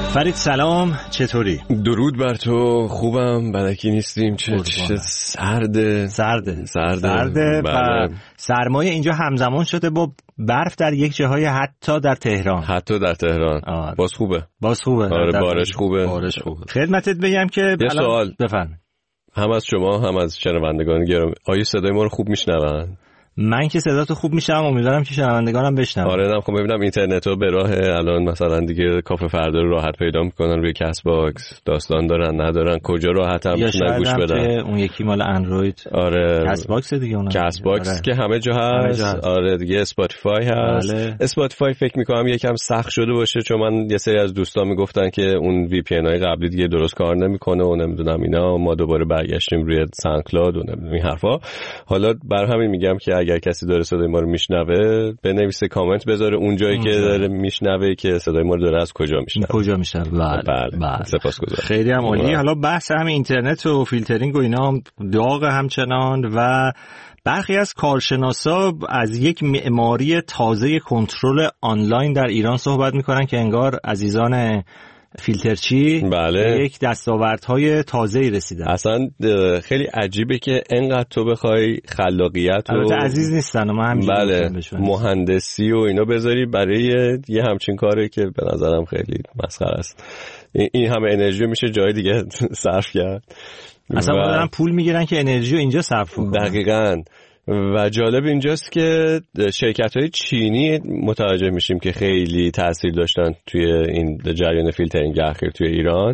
فرید سلام، چطوری؟ درود بر تو، خوبم، بدکی نیستیم. چه, چه سرده سرده سرده, سرده و سرمایه اینجا همزمان شده با برف در یک جاهای، حتی در تهران حتی در تهران آه. باز خوبه باز خوبه آره بارش خوبه بارش خوبه خدمتت بگم که یه سوال بفرمایید. هم از شما هم از شنوندگان گرامی، آیا صدای ما رو خوب میشنون؟ من که صداتو خوب میشنم، امیدوارم که شنوندگانم بشنون. آره نم خب ببینم اینترنتو به راه الان مثلا دیگه کافه فردا رو راحت پیدا میکنن روی کست باکس، داستان دارن ندارن، کجا راحت هم میتونن گوش بدن. اون یکی مال اندروید آره کست باکس دیگه، اونم کست باکس آره. که همه جا هست, همه جا هست. آره دیگه اسپاتیفای هست. بله. اسپاتیفای فکر میکنم یکم سخت شده باشه، چون من یه سری از دوستان میگفتن که اون وی پی ان های قبلی دیگه درست کار نمیکنه و نمیدونم اینا، ما دوباره برگشتیم روی ساوندکلاود و این حرفا. حالا بر همین میگم که اگر کسی داره صدای ما رو میشنوه بنویسه، کامنت بذاره اون جایی که داره میشنوه که صدای ما رو داره از کجا میشنوه کجا میشنوه. بله بله, بله. سپاسگزارم، خیلی هم عالی. حالا بحث همین اینترنت و فیلترینگ و اینا هم داغ همچنان و برخی از کارشناسا از یک معماری تازه کنترل آنلاین در ایران صحبت میکنن که انگار عزیزان فیلترچی بله. یک دستاوردهای تازه‌ای رسیدن. اصلا خیلی عجیبه که انقدر تو بخوای خلاقیت و عزیز نیستن و من همینجوری بله. مهندسی و اینا بذاری برای یه همچین کاری که به نظرم خیلی مسخره است. این همه انرژی میشه جای دیگه صرف کرد. اصلا و... دارن پول میگیرن که انرژی رو اینجا صرف کنن. دقیقاً. و جالب اینجاست که شرکت‌های چینی متوجه میشیم که خیلی تأثیر داشتن توی این جریان فیلترینگ اخیر توی ایران.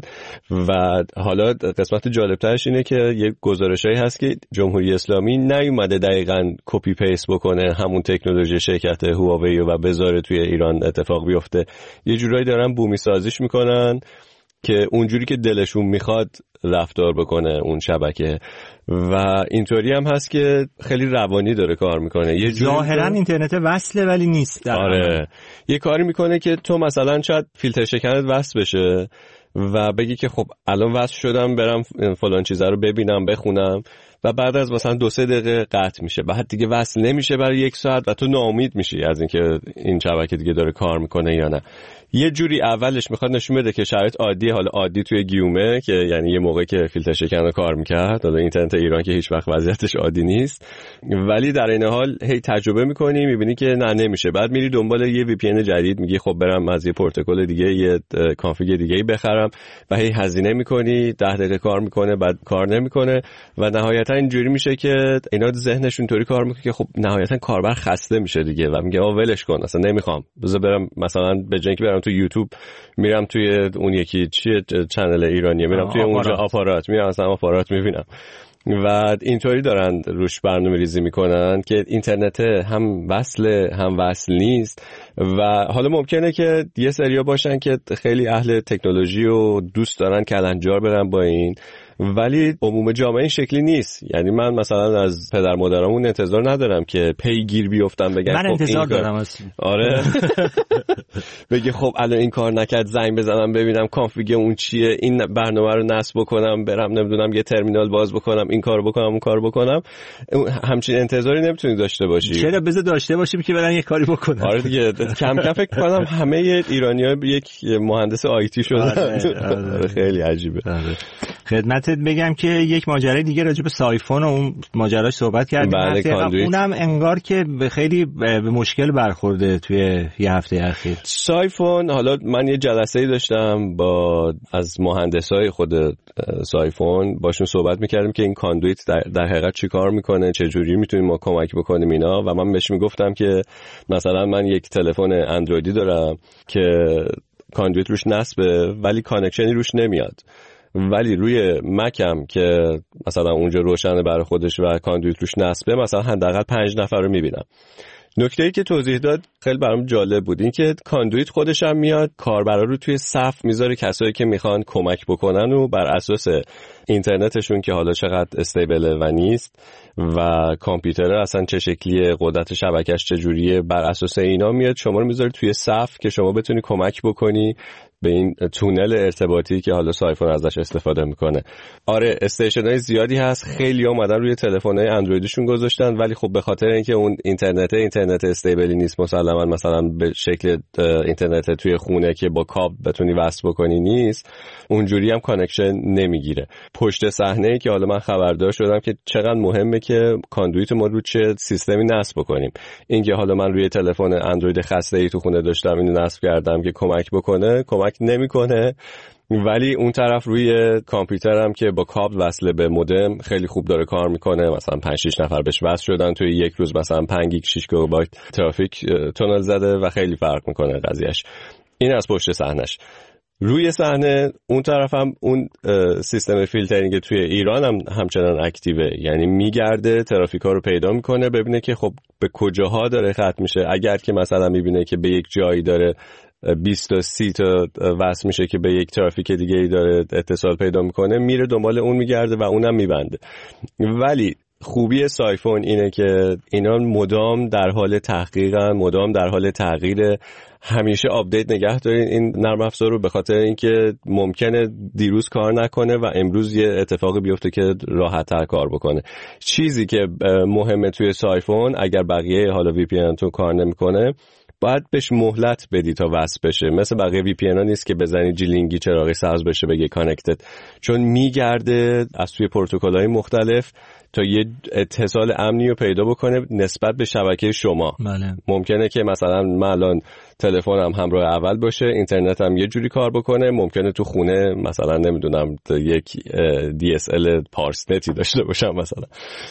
و حالا قسمت جالبترش اینه که یک گزارشایی هست که جمهوری اسلامی نیومده دقیقاً کپی پیست بکنه همون تکنولوژی شرکت هواوی و بذاره توی ایران اتفاق بیفته. یه جورایی دارن بومی سازیش میکنن که اونجوری که دلشون میخواد رفتار بکنه اون شبکه. و اینطوری هم هست که خیلی روانی داره کار میکنه. یه ظاهرا اینترنت وصله ولی نیست. آره یه کاری میکنه که تو مثلا شاید فیلتر شکنت وصل بشه و بگی که خب الان وصل شدم برم فلان چیزا رو ببینم بخونم و بعد از مثلا دو سه دقیقه قطع میشه، بعد دیگه وصل نمیشه برای یک ساعت و تو ناامید میشی از اینکه این شبکه دیگه داره کار میکنه یا نه. یه جوری اولش میخواد نشون بده که شرایط عادی، حالا عادی توی گیومه که یعنی یه موقع که فیلتر شکن کار میکرد، حالا اینترنت ایران که هیچ وقت وضعیتش عادی نیست، ولی در این حال هی تجربه میکنی میبینی که نه نمیشه. بعد میری دنبال یه وی پی ان جدید، میگی خب برم از یه پروتکل دیگه یه کانفیگ دیگه بخرم و هی هزینه میکنی، ده دقیقه کار میکنه بعد کار نمیکنه و نهایتا اینجوری میشه که اینا ذهنشون طوری کار میکنه که خب نهایتا کاربر خسته میشه دیگه و میگه آ ولش کن اصلا نمیخوام، بذار برم مثلا به جای اینکه برم تو یوتیوب میرم توی اون یکی چیه چنل ایرانیه میرم توی اونجا آپارات میرم مثلا آپارات میبینم و اینطوری دارن روش برنامه‌ریزی میکنن که اینترنت هم وصل هم وصل نیست. و حالا ممکنه که یه سریا باشن که خیلی اهل تکنولوژی و دوست دارن کلنجار برن با این، ولی عموم جامعه این شکلی نیست. یعنی من مثلا از پدر مادرامون انتظار ندارم که پیگیر بیفتن بگن من انتظار دارم اصلا. آره بگه خب الان این کار نکرد زنگ بزنم ببینم کانفیگ اون چیه، این برنامه رو نصب بکنم برم نمیدونم یه ترمینال باز بکنم این کارو بکنم اون کارو بکنم. همچین انتظاری نمیتونی داشته باشی. چرا بذار داشته باشیم که برن یه کاری بکنن. آره دیگه کم کم فکر کنم همه ایرانی‌ها یک مهندس آیتی شدن. آره، آره. خیلی عجیبه. آره. خدمتت بگم که یک ماجرای دیگه راجع به سایفون و اون ماجراش صحبت کردیم. اونم انگار که خیلی به مشکل برخورده توی یه هفته اخیر. سایفون، حالا من یه جلسه‌ای داشتم با از مهندسای خود سایفون، باشون صحبت می‌کردیم که این کاندویت در, در حقیقت چی کار میکنه، چه جوری میتونیم ما کمک بکنیم اینا. و من بهش میگفتم که مثلا من یک تلفن اندرویدی دارم که کاندویت روش نصبه ولی کانکشنی روش نمیاد، ولی روی مکم که مثلا اونجا روشنه برای خودش و کاندویت روش نصبه مثلا حداقل پنج نفر رو میبینم. نکته‌ای که توضیح داد خیلی برام جالب بود، این که کاندویت خودش هم میاد کاربرا رو توی صف میذاره، کسایی که میخوان کمک بکنن و بر اساس اینترنتشون که حالا چقدر استیبله و نیست و کامپیوتر اصلا چه شکلیه، قدرت شبکه‌اش چجوریه، بر اساس اینا میاد شما رو میذاره توی صف که شما بتونی کمک بکنی به این تونل ارتباطی که حالا سایفون ازش استفاده میکنه. آره استیشن‌های زیادی هست، خیلی اومدن روی تلفن‌های اندرویدشون گذاشتن، ولی خب به خاطر اینکه اون اینترنت اینترنت استیبلی نیست مسلماً من مثلا به شکل اینترنت توی خونه که با کابل بتونی وصل بکنی نیست، اونجوری هم کانکشن نمیگیره. پشت صحنه که حالا من خبردار شدم که چقدر مهمه که کاندویت ما رو چه سیستمی نصب بکنیم. اینکه حالا من روی تلفن اندروید خسته‌ای تو خونه داشتم اینو نصب کردم که کمک بکنه، کمک نمیکنه، ولی اون طرف روی کامپیوترم که با کابل وصله به مودم خیلی خوب داره کار میکنه. مثلا پنج شش نفر بهش وصل شدن توی یک روز، مثلا پنج گیگ شش گیگابایت ترافیک تونل زده و خیلی فرق میکنه قضیهش. این از پشت صحنهش. روی صحنه اون طرف هم اون سیستم فیلترینگ توی ایران هم همچنان اکتیوه، یعنی میگرده ترافیکا رو پیدا میکنه ببینه که خب به کجاها داره ختم میشه. اگر که مثلا میبینه که به یک جایی داره بیست تا سی تا وصل میشه که به یک ترافیک دیگه ای داره اتصال پیدا میکنه، میره دنبال اون میگرده و اونم میبنده. ولی خوبی سایفون اینه که اینا مدام در حال تحقیقن، مدام در حال تغییر، همیشه آپدیت نگه دارین این نرم افزار رو، به خاطر اینکه ممکنه دیروز کار نکنه و امروز یه اتفاقی بیفته که راحت تر کار بکنه. چیزی که مهمه توی سایفون، اگر بقیه حالا وی پی ان تو کار نمیکنه باید بهش مهلت بدی تا وصل بشه. مثل بقیه وی پی ان ها نیست که بزنی جیلینگی چراغی سبز بشه بگه کانکتد، چون میگرده از توی پروتکل‌های مختلف تا یه اتصال امنی رو پیدا بکنه نسبت به شبکه شما. بله. ممکنه که مثلا من الان تلفنم همراه اول باشه، اینترنتم یه جوری کار بکنه، ممکنه تو خونه مثلا نمیدونم یک دی اس ال پارسنتی داشته باشم مثلا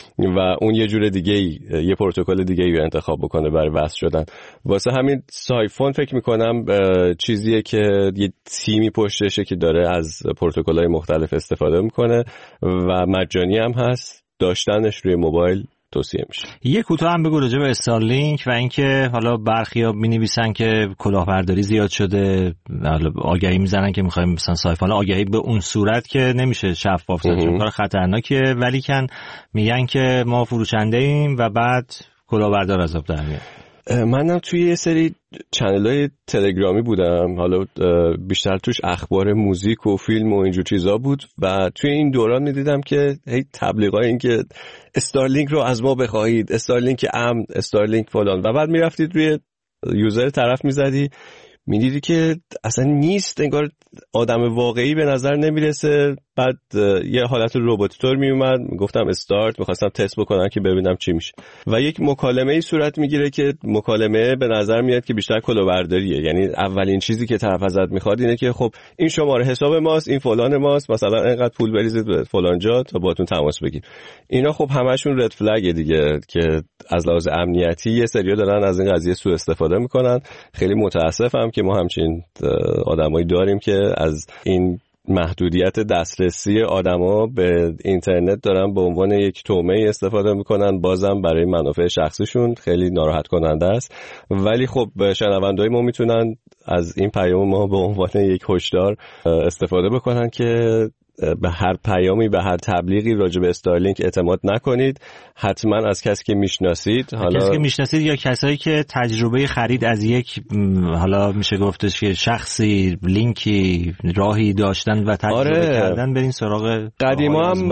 و اون یه جور دیگه ای، یه پروتکل دیگه ای رو انتخاب بکنه برای وصل شدن. واسه همین سایفون فکر میکنم چیزیه که یه تیمی پشتشه که داره از پروتکل‌های مختلف استفاده میکنه و مجانی هم هست، داشتنش روی موبایل توصیه میشه. یه کوتاه هم بگو راجع به استارلینک و اینکه حالا برخیا می‌نویسن که کلاهبرداری زیاد شده، حالا آگهی میزنن که می‌خوایم مثلا سایفون آگهی به اون صورت که نمیشه شفاف زد، چون کار خطرناکیه، ولی کن میگن که ما فروشنده ایم و بعد کلاهبردار عذاب در میاد. منم توی یه سری چنل‌های تلگرامی بودم، حالا بیشتر توش اخبار موزیک و فیلم و اینجور چیزا بود و توی این دوران می‌دیدم که هی تبلیغای این که استارلینک رو از ما بخواهید، استارلینک امن، استارلینک فلان، و بعد میرفتید روی یوزر طرف میزدی میدیدی که اصلا نیست، انگار آدم واقعی به نظر نمیرسه. بعد یه حالت رباتیتور میومد، گفتم استارت، میخواستم تست بکنم که ببینم چی میشه و یک مکالمه ای صورت میگیره که مکالمه به نظر میاد که بیشتر کلاهبرداریه. یعنی اولین چیزی که طرف ازت میخواد اینه که خب این شماره حساب ماست، این فلان ماست، مثلا اینقدر پول بریزید به فلان جا تا باهاتون تماس بگیر. اینا خب همشون رد فلگ دیگه که از لحاظ امنیتی یه سری‌ها دارن از این قضیه سوء استفاده میکنن. خیلی متاسفم که ما همچین آدمایی داریم که از این محدودیت دسترسی آدما به اینترنت دارن به عنوان یک تومه استفاده میکنن، بازم برای منافع شخصیشون. خیلی ناراحت کننده است، ولی خب شنوندای ما میتونن از این پیام ما به عنوان یک هشدار استفاده بکنن که به هر پیامی، به هر تبلیغی راجع به استارلینک اعتماد نکنید. حتما از کسی که میشناسید، حالا کسی که میشناسید یا کسایی که تجربه خرید از یک حالا میشه گفتش که شخصی، لینکی، راهی داشتن و تجربه آره. کردن، برین سراغ. قدیما هم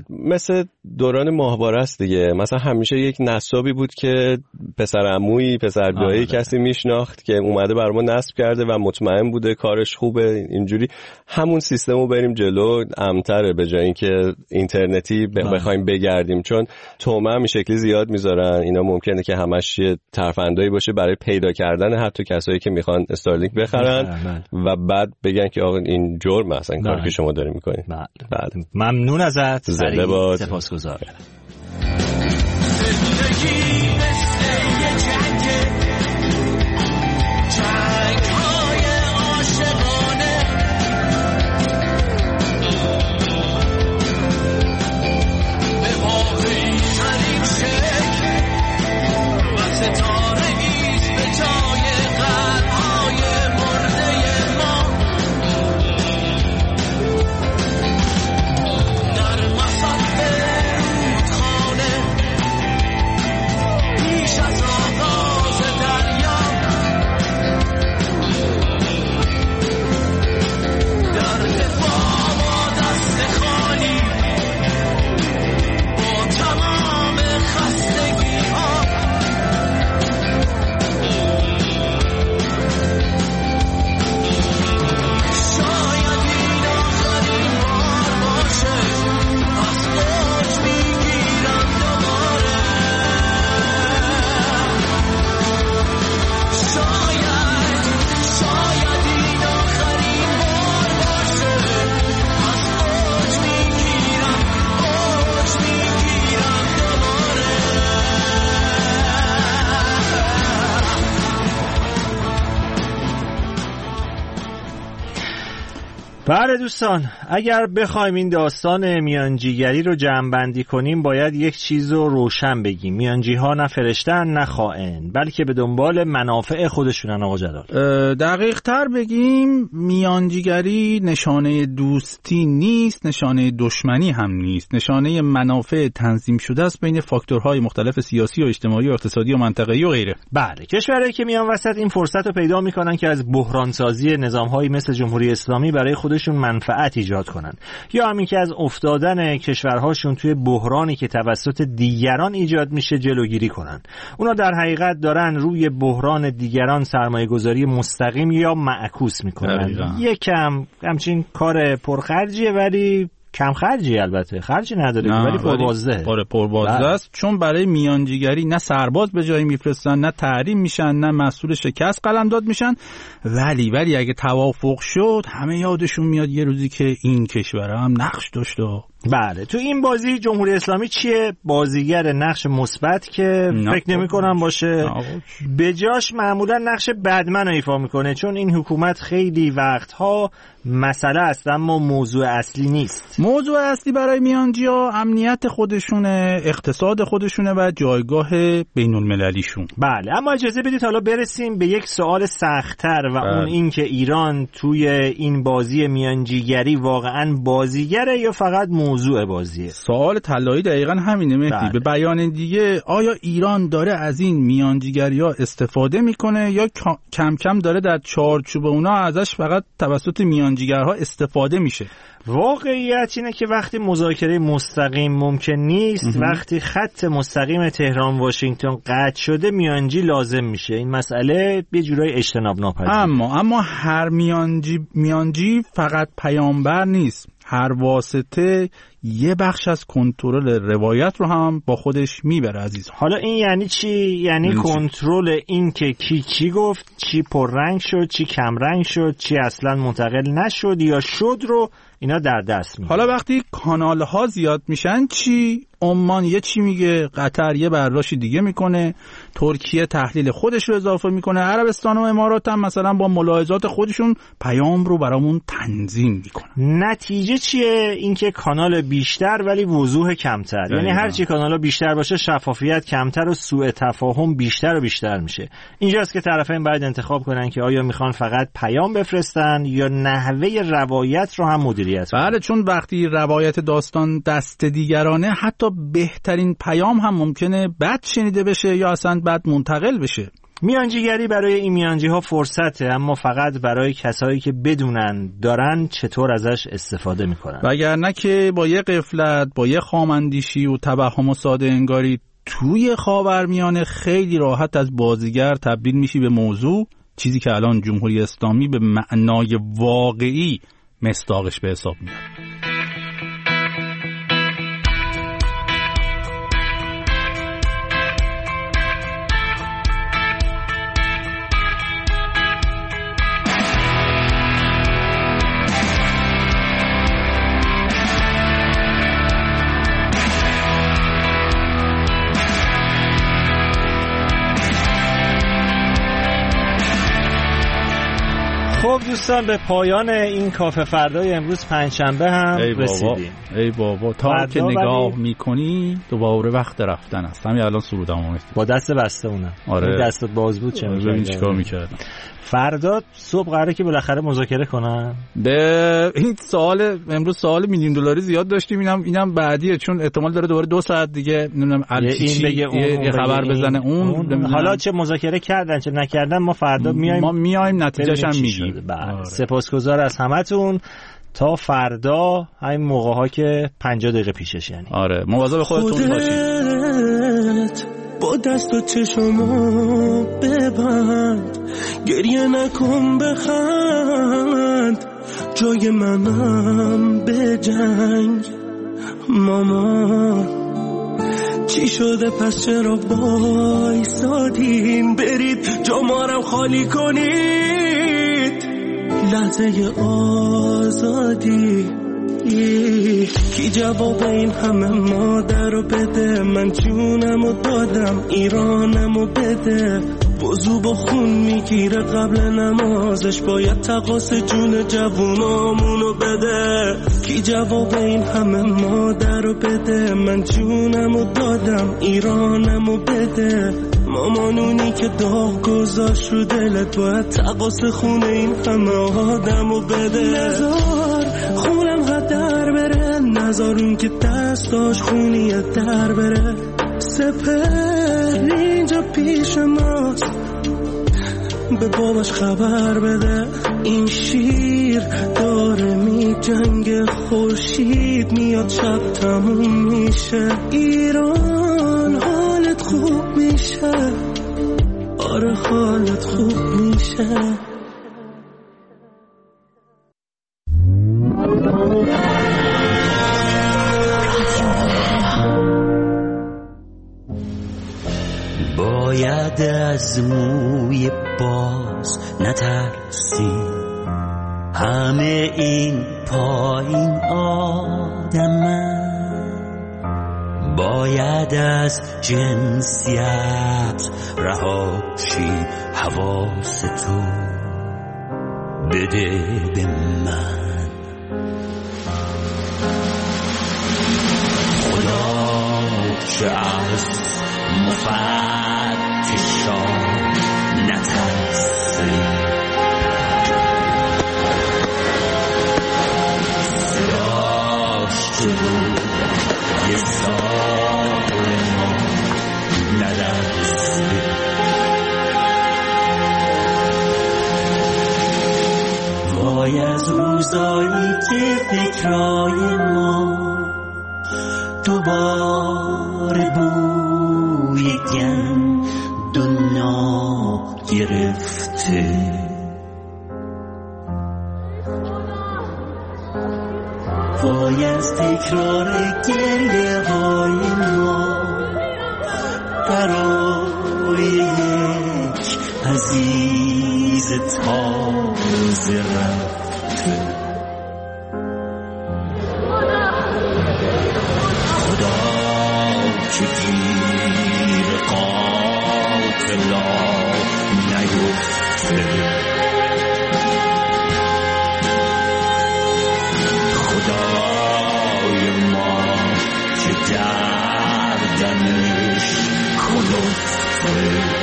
مثل دوران ماهواره است دیگه، مثلا همیشه یک نسابی بود که پسر عمویی، پسر بیایی کسی میشناخت که اومده برامون نصب کرده و مطمئن بوده کارش خوبه، اینجوری همون سیستمو بریم جلو، امن‌تره به جای اینکه اینترنتی بخوایم بگردیم، چون تومه هم این شکلی زیاد میذارن. اینا ممکنه که همش یه ترفندایی باشه برای پیدا کردن حتی کسایی که میخوان استارلینک بخرن و بعد بگن که آقا این جرم است این کاری که شما دارین میکنین. بله. ممنون ازت، زنده باد، سپاسگزارم. بله دوستان، اگر بخوایم این داستان میانجیگری رو جمع‌بندی کنیم باید یک چیز رو روشن بگیم. میانجی‌ها نه فرشتن نه خائن، بلکه به دنبال منافع خودشونن. آقا جلال دقیق تر بگیم میانجیگری نشانه دوستی نیست، نشانه دشمنی هم نیست، نشانه منافع تنظیم شده است بین فاکتورهای مختلف سیاسی و اجتماعی و اقتصادی و منطقه‌ای و غیره. بله، کشورهایی که میان وسط این فرصت رو پیدا میکنن که از بحرانسازی نظام‌هایی مثل جمهوری اسلامی برای خودشون منفعت ایجاد کنن، یا همین که از افتادن کشورهاشون توی بحرانی که توسط دیگران ایجاد میشه جلوگیری کنن. اونا در حقیقت دارن روی بحران دیگران سرمایه‌گذاری مستقیم یا معکوس میکنن. یکم همچین کار پرخرجیه ولی کم خرجی، البته خرجی نداره ولی پربازده. آره پربازده است، چون برای میانجیگری نه سرباز به جایی میفرستن، نه تحریم میشن، نه مسئول شکست قلمداد میشن. ولی ولی اگه توافق شد همه یادشون میاد یه روزی که این کشور هم نقش داشت. بله، تو این بازی جمهوری اسلامی چیه؟ بازیگر نقش مثبت که فکر نمی کنم باشه، به جاش معمولا نقش بدمن رو ایفا میکنه، چون این حکومت خیلی وقتها مسئله است اما موضوع اصلی نیست. موضوع اصلی برای میانجی‌ها امنیت خودشونه، اقتصاد خودشونه و جایگاه بین المللیشون. بله، اما اجازه بدید حالا برسیم به یک سوال سخت‌تر و بله. اون این که ایران توی این بازی میانجیگری واقعاً بازیگره یا فقط موضوع بازیه؟ سوال طلایی دقیقاً همینه مهدی. بله. به بیان دیگه آیا ایران داره از این میانجیگری‌ها استفاده میکنه یا کم کم داره در چارچوب اونا ازش فقط توسط میانجیگرها استفاده میشه؟ واقعیت اینه که وقتی مذاکره مستقیم ممکن نیست، امه. وقتی خط مستقیم تهران واشنگتن قطع شده میانجی لازم میشه. این مسئله یه جورای اجتناب ناپذیره. اما اما هر میانجی میانجی فقط پیامبر نیست. هر واسطه یه بخش از کنترل روایت رو هم با خودش میبره عزیز. حالا این یعنی چی؟ یعنی کنترل این که کی چی گفت، چی پررنگ شد، چی کمرنگ شد، چی اصلا منتقل نشد یا شد رو اینا در دست میگیره. حالا وقتی کانال ها زیاد میشن چی؟ عمان یه چی میگه، قطر یه برداشتی دیگه میکنه، ترکیه تحلیل خودش رو اضافه میکنه، عربستان و امارات هم مثلا با ملاحظات خودشون پیام رو برامون تنظیم میکنه. نتیجه چیه؟ اینکه کانال بیشتر ولی وضوح کمتر. دقیقا. یعنی هر چی کانالا بیشتر باشه شفافیت کمتر و سوء تفاهم بیشتر و بیشتر میشه. اینجاست که طرفین باید انتخاب کنن که آیا میخوان فقط پیام بفرستن یا نحوه روایت رو هم مدیریت کنن. بله، چون وقتی روایت داستان دست دیگرانه حتی بهترین پیام هم ممکنه بد شنیده بشه یا اصلا بد منتقل بشه. میانجیگری برای این میانجی ها فرصته، اما فقط برای کسایی که بدونن دارن چطور ازش استفاده میکنن. وگرنه که با یه غفلت، با یه خام‌اندیشی و توهم و ساده انگاری توی خاورمیانه خیلی راحت از بازیگر تبدیل میشی به موضوع، چیزی که الان جمهوری اسلامی به معنای واقعی مصداقش به حساب میاد. خب دوستان، به پایان این کافه فردای امروز پنجشنبه هم ای رسیدیم. ای بابا، تا که نگاه بلی... میکنی دوباره وقت رفتن است. همین الان سرودم اومد با دست بسته اونم. آره. دستت باز بود چه ببین چیکار میکردم. فردا صبح قراره که بالاخره مذاکره کنن. به این سوال امروز سوال میلیون دلاری زیاد داشتیم، اینم اینم بعدیه، چون احتمال داره دوباره دو ساعت دیگه نمیدونم این بگه اون یه خبر بزنه اون, اون. حالا چه مذاکره کردن چه نکردن ما فردا میایم ما میایم نتیجهش هم میگیم. آره. سپاسگزار از همتون. تا فردا همین موقع ها که پنجاه دقیقه پیشش. یعنی آره مواظب خودتون باشید. با دست و چشمو ببند، گریه نکن بخند، جای منم به جنگ. ماما چی شده پس چرا وایسادین؟ برید جا مارم خالی کنید، لحظه آزادی. کی جواب این همه مادر رو بده؟ من جونم رو دادم، ایرانم رو بده. وضو با خون میگیره قبل نمازش، باید تقاس جون جوونامونو بده. کی جواب این همه مادرو بده؟ من جونمو دادم ایرانمو بده. مامانونی که داغ گذاشت رو دلت، باید تقاس خون این همه آدمو بده. نزار خونم هدر بره، نزار اون که دستاش خونیت در بره. سپر اینجا پیش ماست، به باباش خبر بده. این شیر داره می جنگ، خورشید میاد شب تموم میشه. ایران حالت خوب میشه، آره حالت خوب میشه. باید از موی باز نترسی، همه این پایین آدمن. باید از جنسیت رهاشی، حواس تو بده به من. خدا چه از مفتشان نترسی، صداش چه بود یه سال ما ندرسی. وای از روزایی که فکرای ما دوباره بوی گند دنیا گرفته. وای از تکرار گریه های ما برای یک عزیز تازه رفته. گیر قاتلا نیفته. خدای ما که گردنش کلفته.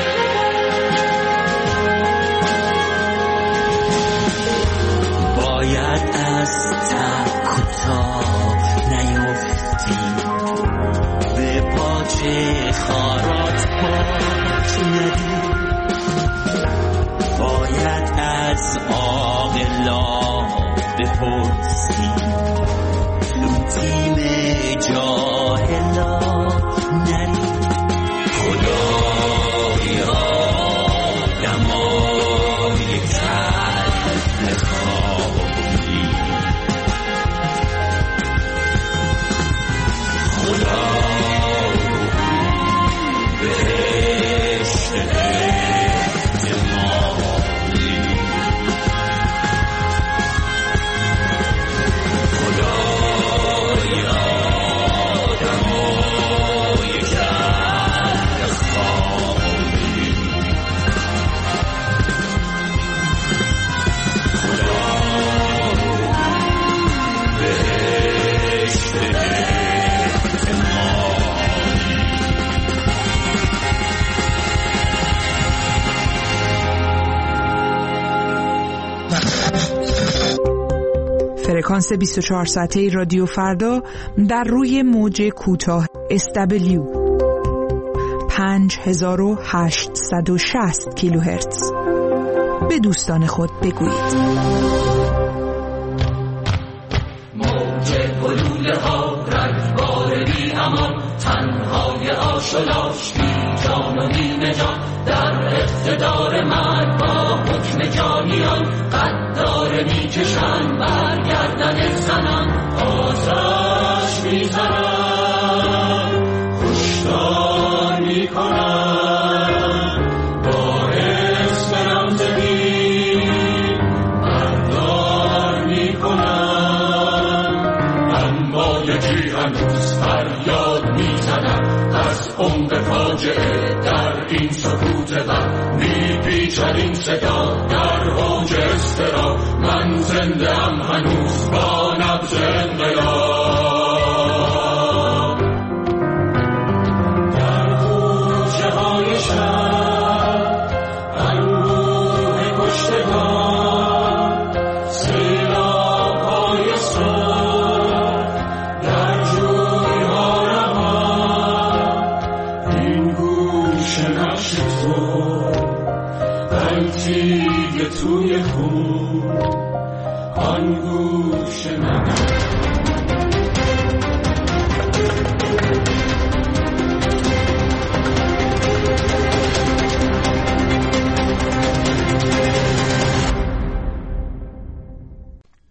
باید از تک و تاب نیفتی، به پاچه خارات پاچ ندی. باید از عاقلا بپرسی، تو تیم جاهلا نری. خدایا دمای کل خوابی، خدا فرکانس بیست و چهار ساعته رادیو فردا در روی موج کوتاه اس دبلیو پنج هزار و هشتصد و شصت کیلوهرتز. به دوستان خود بگویید. موج گلوله ها رگبار بی امان، تنهای آشلاش بی جان و بی نجات، در اقتدار مرگ با حکم جانیان، قدار می کشن برگردن زنان، آتش می زنن کشتار می کنن، با اسم رمزبی بردار می کنن. اما یکی هنوز فریاد می زنن از عمق فاجعه در این سکوت بر می صدا در اوج استرا، من زنده ام هنوز با نبض انقلاب. در کوچه های شهر انبوه کشتگان، سیلاب های سر در جوی ها روان، این گوش نقش تو تیگه توی خون، آن گوش من.